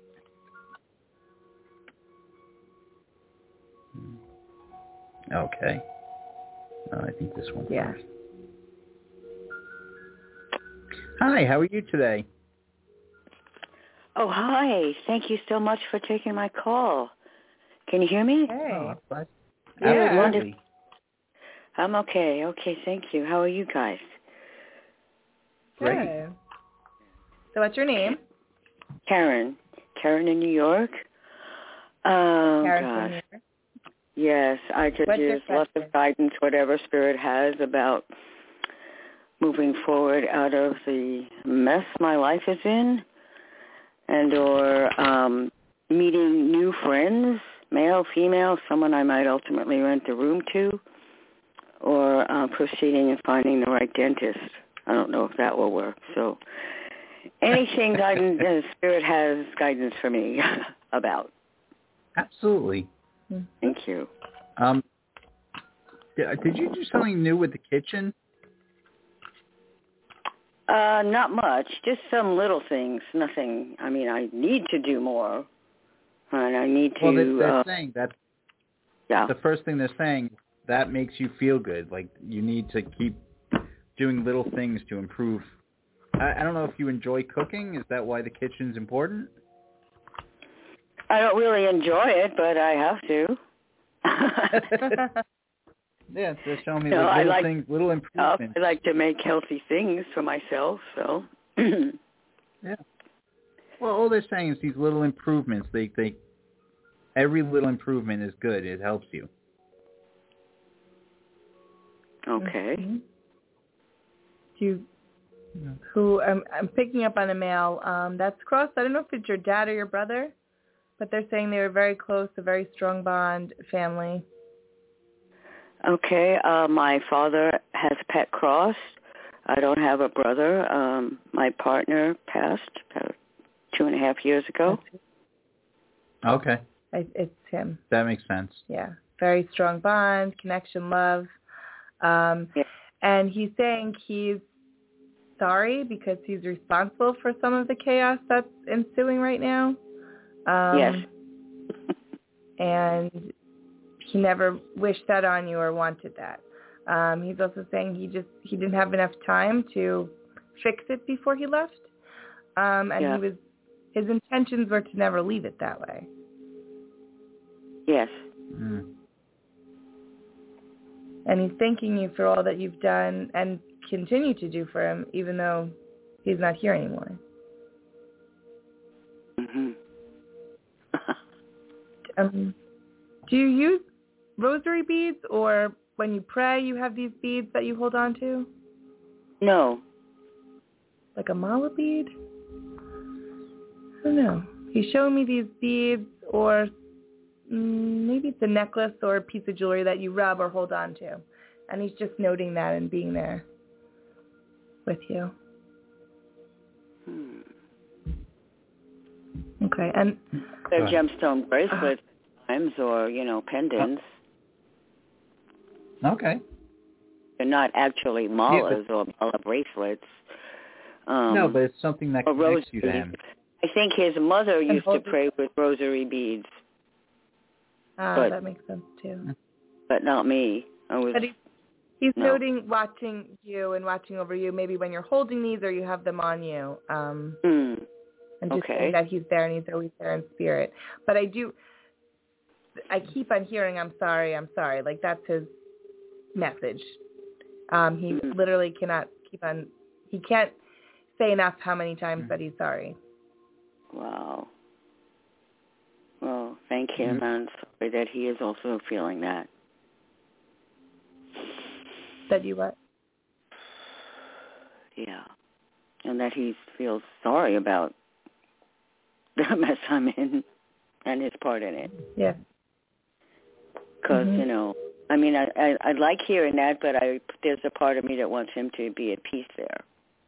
Okay. I think this one first. Hi, how are you today? Oh, hi. Thank you so much for taking my call. Can you hear me? Hey. Oh, Yeah. absolutely. I'm okay. Okay, thank you. How are you guys? Great. Good. So what's your name? Karen. Karen in New York? Oh, Karen gosh. from New York. Yes, I could What's your use lots question? of guidance, whatever Spirit has, about moving forward out of the mess my life is in, and or meeting new friends, male, female, someone I might ultimately rent a room to, or proceeding and finding the right dentist. I don't know if that will work. So anything guidance, Spirit has guidance for me about. Absolutely. Thank you. Did you do something new with the kitchen? Not much, just some little things. Nothing. I mean, I need to do more, and I need to. Well, they're saying that. Yeah. The first thing they're saying, that makes you feel good. Like you need to keep doing little things to improve. I don't know if you enjoy cooking. Is that why the kitchen's important? I don't really enjoy it, but I have to. Yeah, they're showing me No, little things, little improvements. I like to make healthy things for myself, so. Yeah. Well, all they're saying is these little improvements. They every little improvement is good. It helps you. Okay. Who I'm picking up on a male that's crossed. I don't know if it's your dad or your brother, but they're saying they were very close, a very strong bond, family. Okay. My father has pet crossed. I don't have a brother. My partner passed about 2.5 years ago. Okay. It's him. That makes sense. Yeah. Very strong bond, connection, love. And he's saying he's sorry because he's responsible for some of the chaos that's ensuing right now. Yes. And he never wished that on you or wanted that. He's also saying he didn't have enough time to fix it before he left. And his intentions were to never leave it that way. Yes. Mm. And he's thanking you for all that you've done and continue to do for him, even though he's not here anymore. Mm-hmm. Do you use rosary beads, or when you pray, you have these beads that you hold on to? No. Like a mala bead? I don't know. He's showing me these beads, or maybe it's a necklace or a piece of jewelry that you rub or hold on to. And he's just noting that and being there with you. Okay. And they're gemstone bracelets sometimes, or, pendants. Okay. They're not actually malas or mala bracelets. No, but it's something that connects you to him. I think his mother used to pray with rosary beads. That makes sense too. But not me. But he's noting watching you and watching over you, maybe when you're holding these or you have them on you. And just saying that he's there and he's always there in spirit. But I keep on hearing, I'm sorry. Like that's his message. He literally he can't say enough how many times that he's sorry. Wow. Well, thank him. I'm sorry that he is also feeling that. That you what? Yeah. And that he feels sorry about the mess I'm in and his part in it. Yeah. Because, I mean, I like hearing that, but there's a part of me that wants him to be at peace there.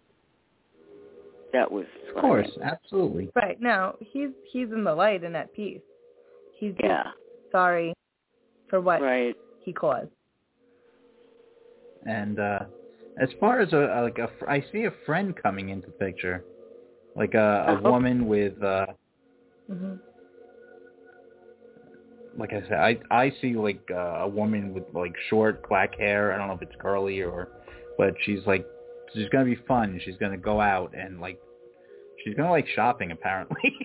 That was of course, absolutely. Right. No, he's in the light and at peace. He's just sorry for what he caused. And as far as I see a friend coming into the picture, like a woman with, like I said, I see like a woman with like short black hair. I don't know if it's curly but she's like She's going to be fun. She's going to go out and, she's going to like shopping, apparently.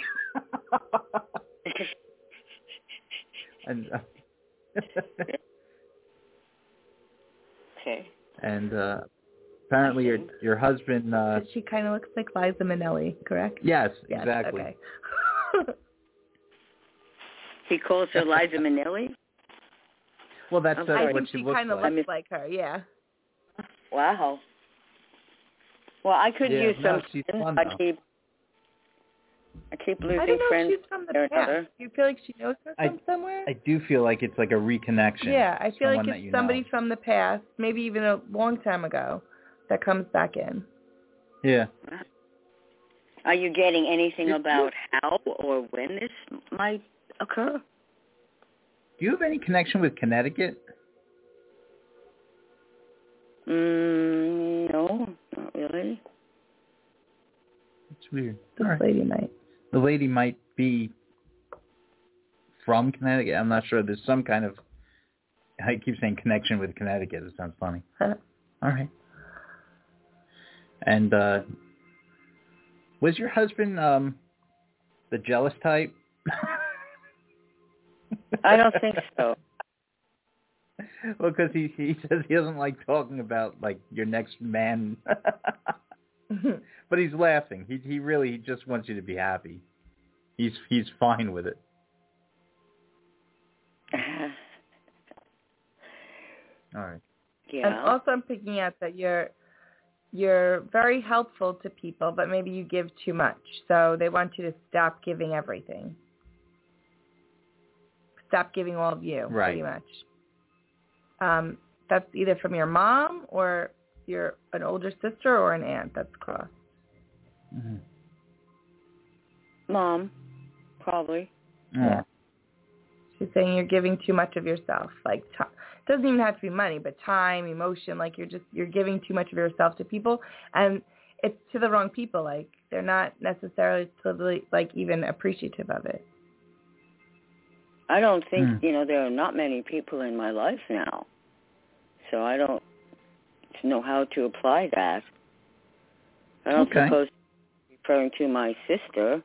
And okay. And apparently your husband... she kind of looks like Liza Minnelli, correct? Yes, exactly. Okay. He calls her Liza Minnelli? Well, that's I what think she she looks kind of like. looks like her, yeah. Wow. Well, I could use some. She's fun, I keep losing I don't know friends. if she's from the past. Do you feel like she knows her from somewhere? I do feel like it's like a reconnection. Yeah, I feel like it's somebody know. from the past, maybe even a long time ago, that comes back in. Yeah. Are you getting anything about how or when this might occur? Do you have any connection with Connecticut? No, not really. It's weird. Lady might. The lady might be from Connecticut. I'm not sure. There's some kind of... I keep saying connection with Connecticut. It sounds funny. All right. And was your husband the jealous type? I don't think so. Well, because he says he doesn't like talking about like your next man, but he's laughing. He really just wants you to be happy. He's fine with it. All right. Yeah. And also, I'm picking out that you're very helpful to people, but maybe you give too much. So they want you to stop giving everything. Stop giving all of you, pretty much. That's either from your mom or an older sister or an aunt that's crossed. Mm-hmm. Mom, probably. Yeah. She's saying you're giving too much of yourself. Like, it doesn't even have to be money, but time, emotion. Like, you're giving too much of yourself to people, and it's to the wrong people. Like, they're not necessarily totally, like, even appreciative of it. I don't think, there are not many people in my life now. So I don't know how to apply that. I don't suppose referring to my sister.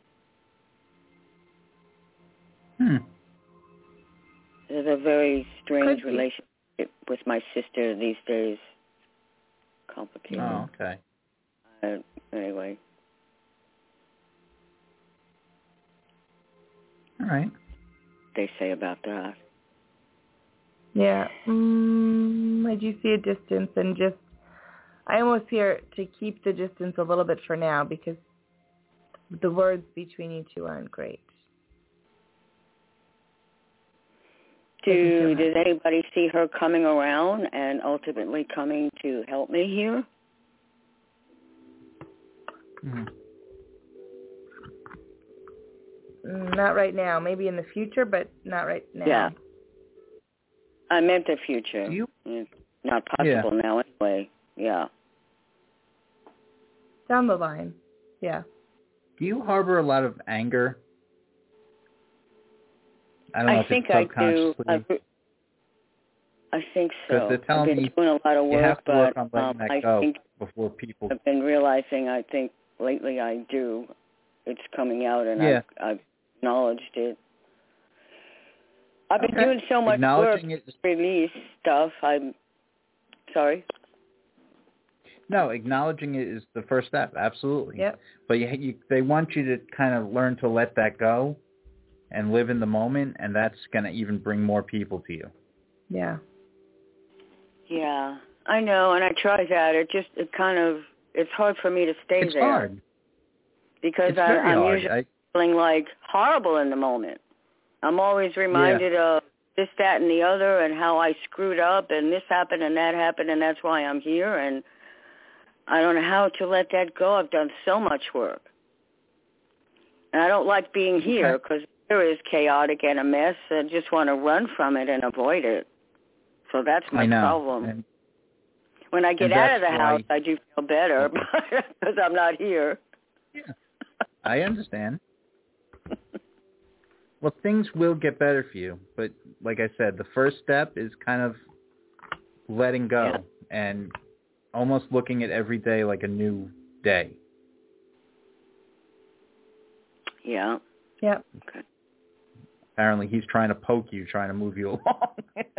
There's a very strange relationship with my sister these days. Complicated. Oh, okay. Anyway. All right. They say about that. Yeah. I do see a distance, and I almost hear to keep the distance a little bit for now because the words between you two aren't great. Does anybody see her coming around and ultimately coming to help me here? Not right now. Maybe in the future, but not right now. Yeah. I meant the future. Not possible now anyway. Yeah. Down the line. Yeah. Do you harbor a lot of anger? I don't know if think it's subconsciously. I do. I think so. Because they're telling I've been me doing a lot of work, you have to but work on letting that go think before people... I've been realizing, I think, lately I do. It's coming out, and I've acknowledged it. I've been doing so much work to release stuff. I'm sorry? No, acknowledging it is the first step, absolutely. Yep. But they want you to kind of learn to let that go and live in the moment, and that's going to even bring more people to you. Yeah. Yeah, I know, and I try that. It's hard for me to stay there. It's hard. Because I'm usually feeling like horrible in the moment. I'm always reminded of this, that, and the other, and how I screwed up, and this happened, and that happened, and that's why I'm here, and I don't know how to let that go. I've done so much work. And I don't like being here because here is chaotic and a mess. I just want to run from it and avoid it. So that's my problem. And when I get out of the house, I do feel better because I'm not here. Yeah. I understand. Well, things will get better for you. But like I said, the first step is kind of letting go and almost looking at every day like a new day. Yeah. Yep. Okay. Apparently he's trying to poke you, trying to move you along.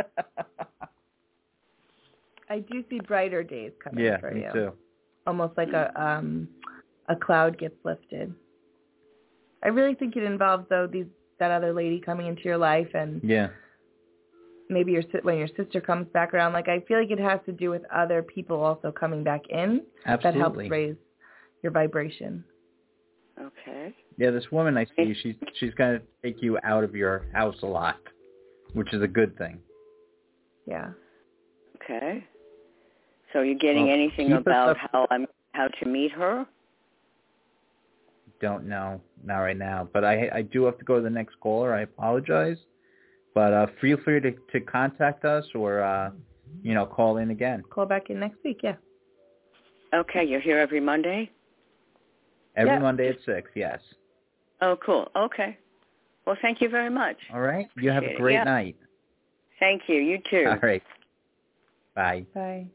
I do see brighter days coming for you. Yeah, me too. Almost like a cloud gets lifted. I really think it involves, though, that other lady coming into your life, and maybe when your sister comes back around. Like, I feel like it has to do with other people also coming back in. Absolutely. That helps raise your vibration. Okay. Yeah, this woman I see, she's going to take you out of your house a lot, which is a good thing. Yeah. Okay. So you're getting anything about how to meet her? Don't know, not right now. But I do have to go to the next caller. I apologize. But feel free to contact us or, call in again. Call back in next week, yeah. Okay, you're here every Monday? Every Monday at 6, yes. Oh, cool. Okay. Well, thank you very much. All right. You have a great night. Thank you. You too. All right. Bye. Bye.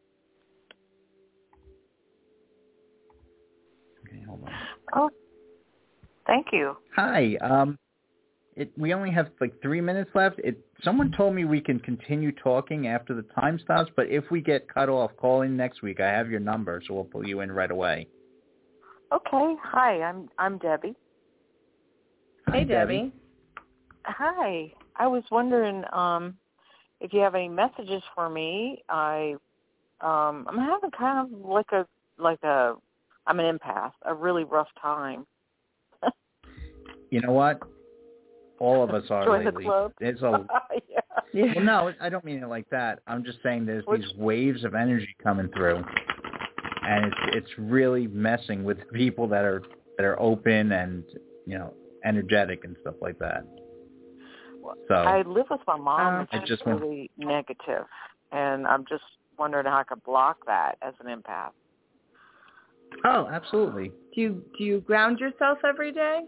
Okay, hold on. Oh, thank you. Hi. We only have like 3 minutes left. Someone told me we can continue talking after the time stops, but if we get cut off, call in next week. I have your number, so we'll pull you in right away. Okay. Hi, I'm Debbie. Hey, Debbie. Hi. I was wondering if you have any messages for me. I'm having kind of like I'm an empath, a really rough time. You know what? All of us are Join lately. the club. There's a Yeah. Well, no, I don't mean it like that. I'm just saying there's these waves of energy coming through, and it's really messing with people that are open and energetic and stuff like that. So I live with my mom, and she's just really negative, and I'm just wondering how I could block that as an empath. Oh, absolutely. Do you ground yourself every day?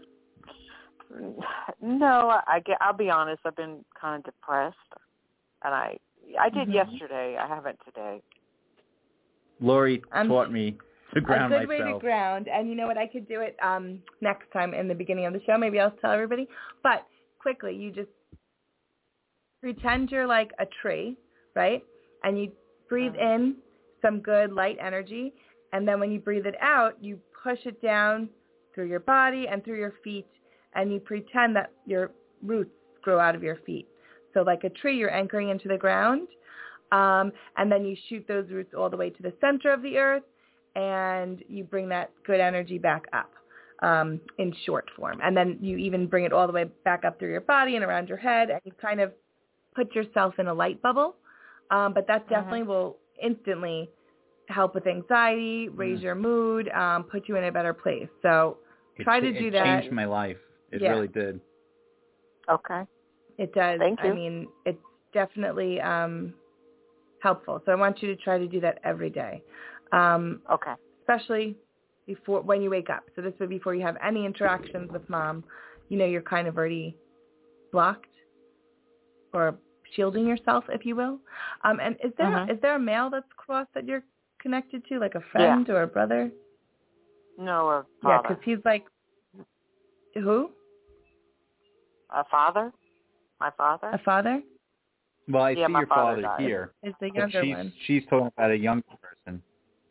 No, I'll be honest. I've been kind of depressed, and I did yesterday. I haven't today. Lori taught me to ground myself. A good way to ground, and you know what? I could do it next time in the beginning of the show. Maybe I'll tell everybody. But quickly, you just pretend you're like a tree, right? And you breathe in some good light energy, and then when you breathe it out, you push it down through your body and through your feet, and you pretend that your roots grow out of your feet. So like a tree, you're anchoring into the ground, and then you shoot those roots all the way to the center of the earth, and you bring that good energy back up in short form. And then you even bring it all the way back up through your body and around your head, and you kind of put yourself in a light bubble. But that definitely will instantly help with anxiety, raise your mood, put you in a better place. So try to do that. It changed my life. It really did. Okay. It does. Thank you. I mean, it's definitely helpful. So I want you to try to do that every day. Okay. Especially when you wake up. So this would be before you have any interactions with mom. You're kind of already blocked or shielding yourself, if you will. And is there a male that's crossed that you're connected to, like a friend or a brother? No, a father. Yeah, because he's like, who? A father? My father? A father? Well, I see your father died. here. Is the younger one. She's talking about a younger person.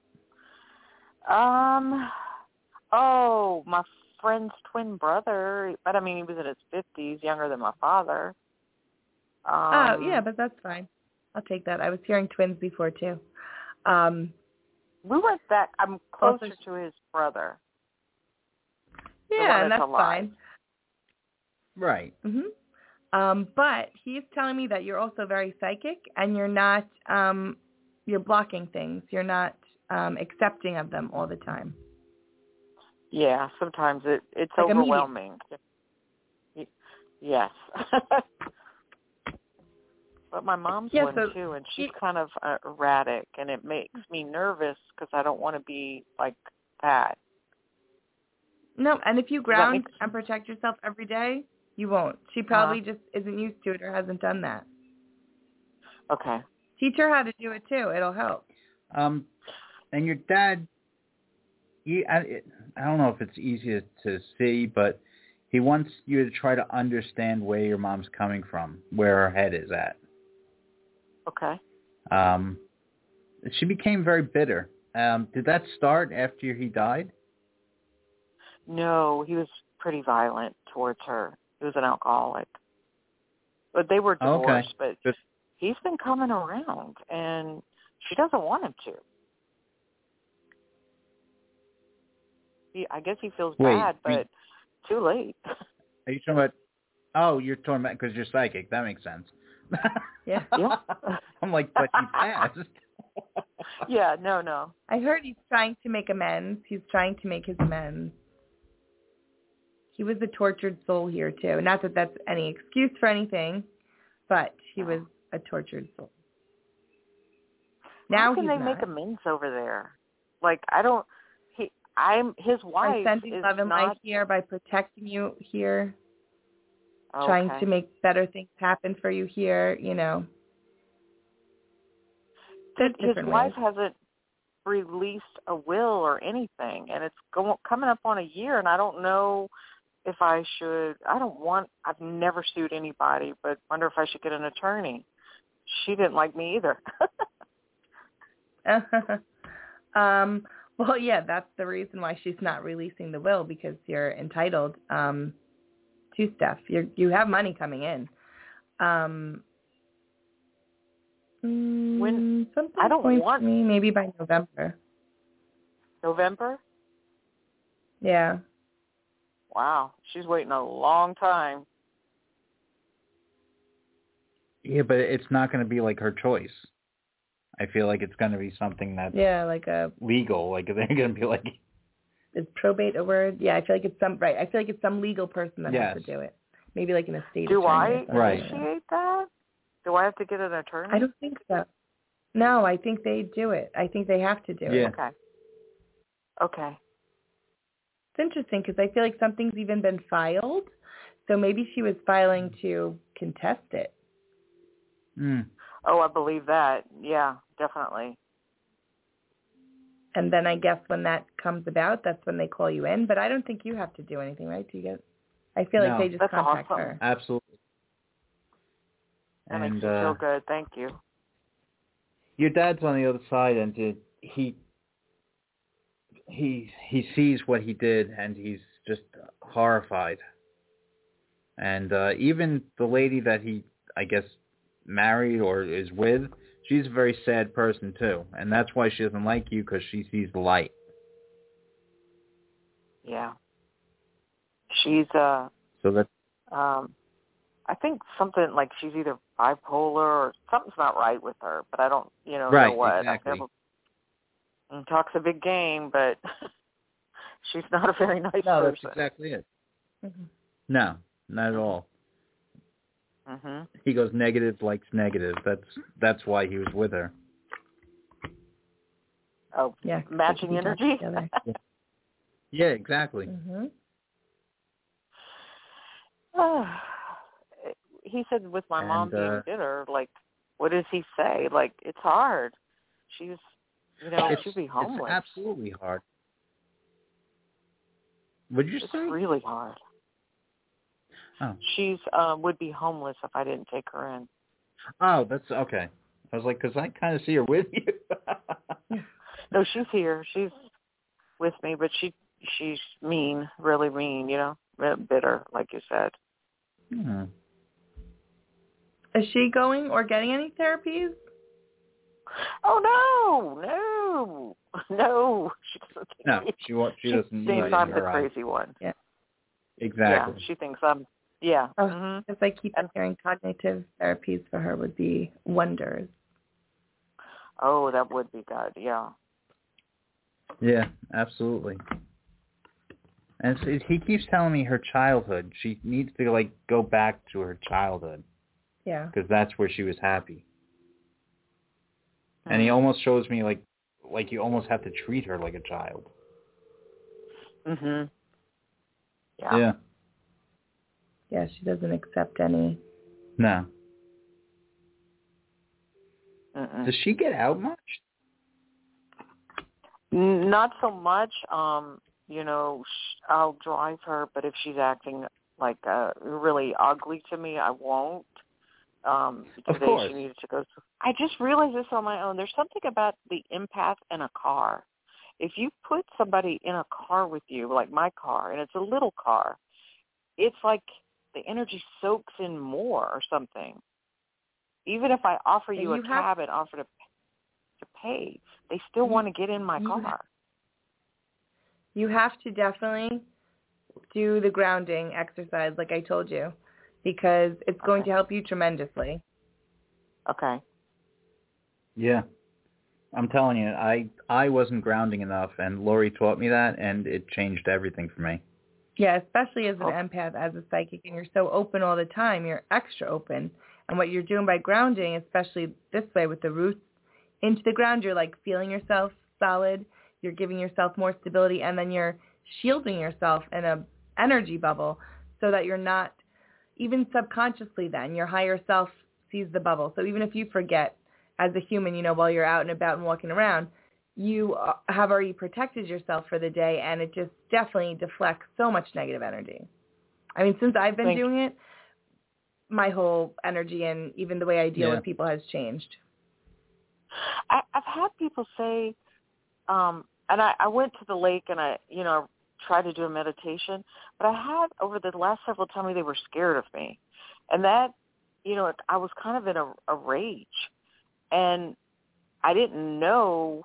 My friend's twin brother. But I mean, he was in his 50s, younger than my father. Yeah, but that's fine. I'll take that. I was hearing twins before too. We went back. I'm closer to his brother. Yeah, and that's fine. Right. But he's telling me that you're also very psychic, and you're not, you're blocking things. You're not accepting of them all the time. Yeah, sometimes it's like overwhelming. Yes. But my mom's one too, and she's kind of erratic, and it makes me nervous because I don't want to be like that. No, and if you ground and protect yourself every day, you won't. She probably just isn't used to it or hasn't done that. Okay. Teach her how to do it too. It'll help. And your dad, I don't know if it's easy to see, but he wants you to try to understand where your mom's coming from, where her head is at. Okay. She became very bitter. Did that start after he died? No, he was pretty violent towards her. He was an alcoholic. But they were divorced, but he's been coming around, and she doesn't want him to. I guess he feels bad, but too late. Are you talking about, you're talking about because you're psychic. That makes sense. Yeah. I'm like, but he passed. Yeah, no. I heard he's trying to make amends. He's trying to make his amends. He was a tortured soul here, too. Not that that's any excuse for anything, but he was a tortured soul. Now how can they make amends over there? Like, his wife by sending love and light here, by protecting you here, trying to make better things happen for you here, you know. His wife hasn't released a will or anything, and it's coming up on a year, and I don't know if I should. I've never sued anybody, but wonder if I should get an attorney. She didn't like me either. Well, yeah, that's the reason why she's not releasing the will, because you're entitled to stuff. You have money coming in. When something I don't points want to me, maybe by November. November? Yeah. Wow, she's waiting a long time. Yeah, but it's not going to be like her choice. I feel like it's going to be something that's like a legal. Like they're going to be like, is probate a word? Yeah, I feel like it's I feel like it's some legal person that has to do it. Maybe like an estate. Do I right. initiate that? Do I have to get an attorney? I don't think so. No, I think they do it. I think they have to do it. Okay. It's interesting because I feel like something's even been filed, so maybe she was filing to contest it. Oh, I believe that. Yeah, definitely. And then I guess when that comes about, that's when they call you in. But I don't think you have to do anything, right? I feel like they just contact her. Absolutely. That makes me feel good. Thank you. Your dad's on the other side, and he sees what he did, and he's just horrified. And even the lady that he, I guess, married or is with, she's a very sad person too, and that's why she doesn't like you, because she sees the light. Yeah. She's so that I think something like she's either bipolar or something's not right with her, but I don't know what. Exactly. Talks a big game, but she's not a very nice person. No, that's exactly it. Mm-hmm. No, not at all. Mm-hmm. He goes negative, likes negative. That's why he was with her. Oh, yeah, matching energy. Yeah, exactly. Mm-hmm. He said with my mom being bitter, like, what does he say? Like, it's hard. She's, she'd be homeless. It's absolutely hard. What did you say? It's really hard. Oh. She's would be homeless if I didn't take her in. Oh, that's okay. I was like, because I kind of see her with you. No, she's here. She's with me, but she's mean, really mean, bitter, like you said. Hmm. Is she going or getting any therapies? Oh, no. She doesn't. No, she won't. She doesn't. She thinks I'm the crazy one. Yeah. Exactly. Yeah, she thinks I'm. Yeah. Because I keep hearing cognitive therapies for her would be wonders. Oh, that would be good. Yeah. Yeah, absolutely. And he keeps telling me her childhood. She needs to go back to her childhood. Yeah. Because that's where she was happy. And he almost shows me like you almost have to treat her like a child. Mhm. Yeah. Yeah. Yeah, she doesn't accept any. No. Mm-mm. Does she get out much? Not so much. I'll drive her, but if she's acting like really ugly to me, I won't. Today she needed to go. I just realized this on my own. There's something about the empath in a car. If you put somebody in a car with you, like my car, and it's a little car, it's like the energy soaks in more or something. Even if I offer you a cab and offer to pay, they still want to get in my car. You have to definitely do the grounding exercise like I told you, because it's going to help you tremendously. Okay. Yeah. I'm telling you, I wasn't grounding enough, and Lori taught me that, and it changed everything for me. Yeah, especially as an empath, as a psychic, and you're so open all the time. You're extra open. And what you're doing by grounding, especially this way with the roots into the ground, you're like feeling yourself solid. You're giving yourself more stability, and then you're shielding yourself in a energy bubble so that you're not, even subconsciously then, your higher self sees the bubble. So even if you forget as a human, while you're out and about and walking around, you have already protected yourself for the day, and it just definitely deflects so much negative energy. I mean, since I've been doing it, my whole energy and even the way I deal with people has changed. I've had people say, and I went to the lake and I tried to do a meditation, but I had over the last several tell me they were scared of me. And that, I was kind of in a rage. And I didn't know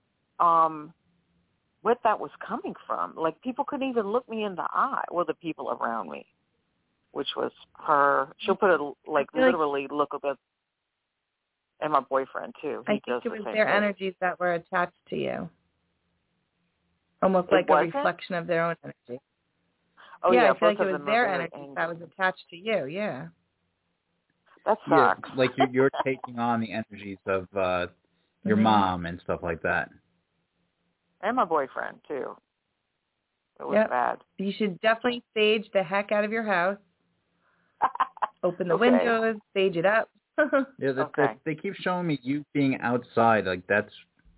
what that was coming from. Like, people couldn't even look me in the eye. Well, the people around me, which was her. She'll put it literally look at, and my boyfriend too. I think it was their energies that were attached to you, almost like a reflection of their own energy. Oh yeah, I feel like it was their energy that was attached to you. Yeah. That sucks. Yeah, like you're taking on the energies of your mom and stuff like that. And my boyfriend, too. It was bad. You should definitely sage the heck out of your house. Open the windows, sage it up. Yeah, they keep showing me you being outside. Like, that's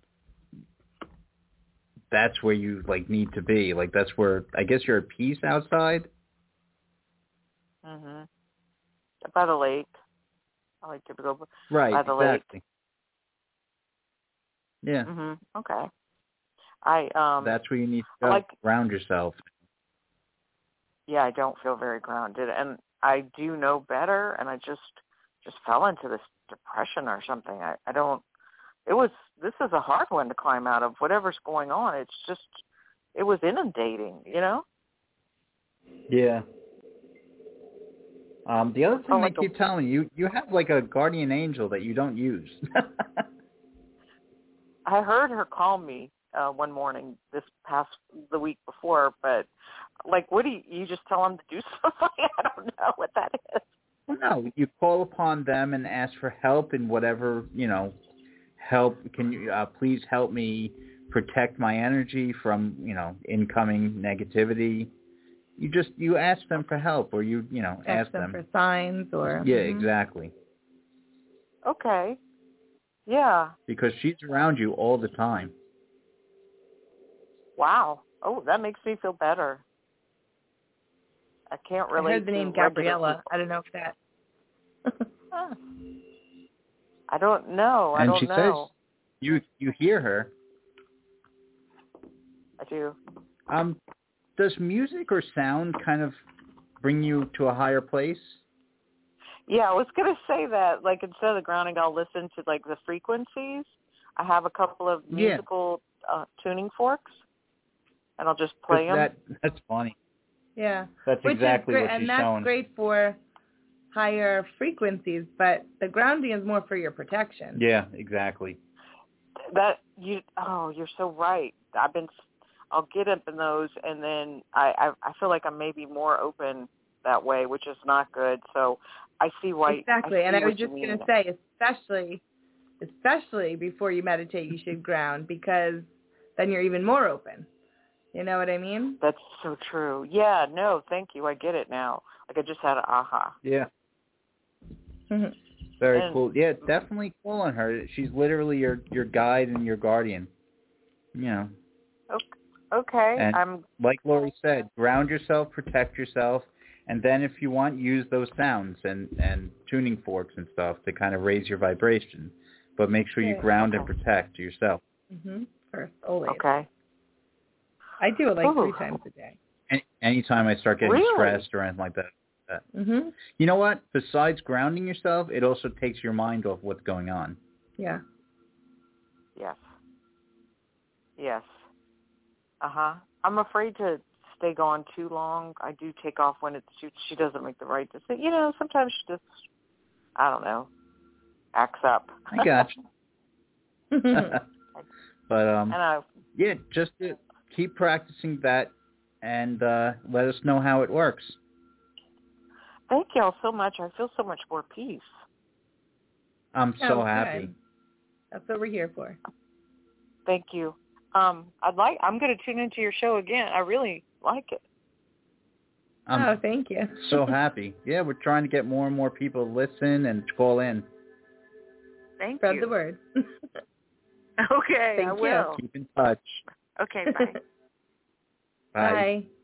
where you, need to be. Like, that's where, I guess you're at peace outside? Mm-hmm. By the lake. I like to go by the lake. Yeah. Mhm. Okay. That's where you need to go. Ground yourself. Yeah, I don't feel very grounded, and I do know better, and I just fell into this depression or something. I don't. This is a hard one to climb out of. Whatever's going on, it was inundating. Yeah. The other thing they keep telling you have a guardian angel that you don't use. I heard her call me one morning the week before, but what do you just tell them to do something? I don't know what that is. Well, no, you call upon them and ask for help in whatever, help. Can you please help me protect my energy from, incoming negativity? You ask them for help, or ask them for signs, or yeah, exactly. Okay. Yeah. Because she's around you all the time. Wow. Oh, that makes me feel better. I can't relate. I heard the name Gabriella. I don't know if that. I don't know. And she says you hear her. I do. Does music or sound kind of bring you to a higher place? Yeah, I was going to say that. Instead of the grounding, I'll listen to, the frequencies. I have a couple of musical tuning forks, and I'll just play them. That's funny. Yeah. That's exactly what she's showing. And that's great for higher frequencies, but the grounding is more for your protection. Yeah, exactly. You're so right. I'll get up in those, and then I feel like I'm maybe more open that way, which is not good. So I see why. Exactly, and I was just going to say, especially before you meditate, you should ground, because then you're even more open. You know what I mean? That's so true. Yeah, no, thank you. I get it now. I just had an aha. Yeah. Very cool. Yeah, definitely call on her. She's literally your guide and your guardian. you know. Okay. And like Lori said, ground yourself, protect yourself, and then if you want, use those sounds and tuning forks and stuff to kind of raise your vibration. But make sure you ground and protect yourself. First, always. Okay. I do it like 3 times a day. Anytime I start getting stressed or anything like that. You know what? Besides grounding yourself, it also takes your mind off what's going on. Yeah. Yes. I'm afraid to stay gone too long. I do take off when she doesn't make the right decision. You know, sometimes she just, I don't know, acts up. I got you. But yeah, just keep practicing that and let us know how it works. Thank y'all so much. I feel so much more peace. I'm so happy. Good. That's what we're here for. Thank you. I'm going to tune into your show again. I really like it. Thank you. So happy. Yeah, we're trying to get more and more people to listen and call in. Thank Spread you. the word. Okay, I will. Keep in touch. Okay, bye. Bye. Bye.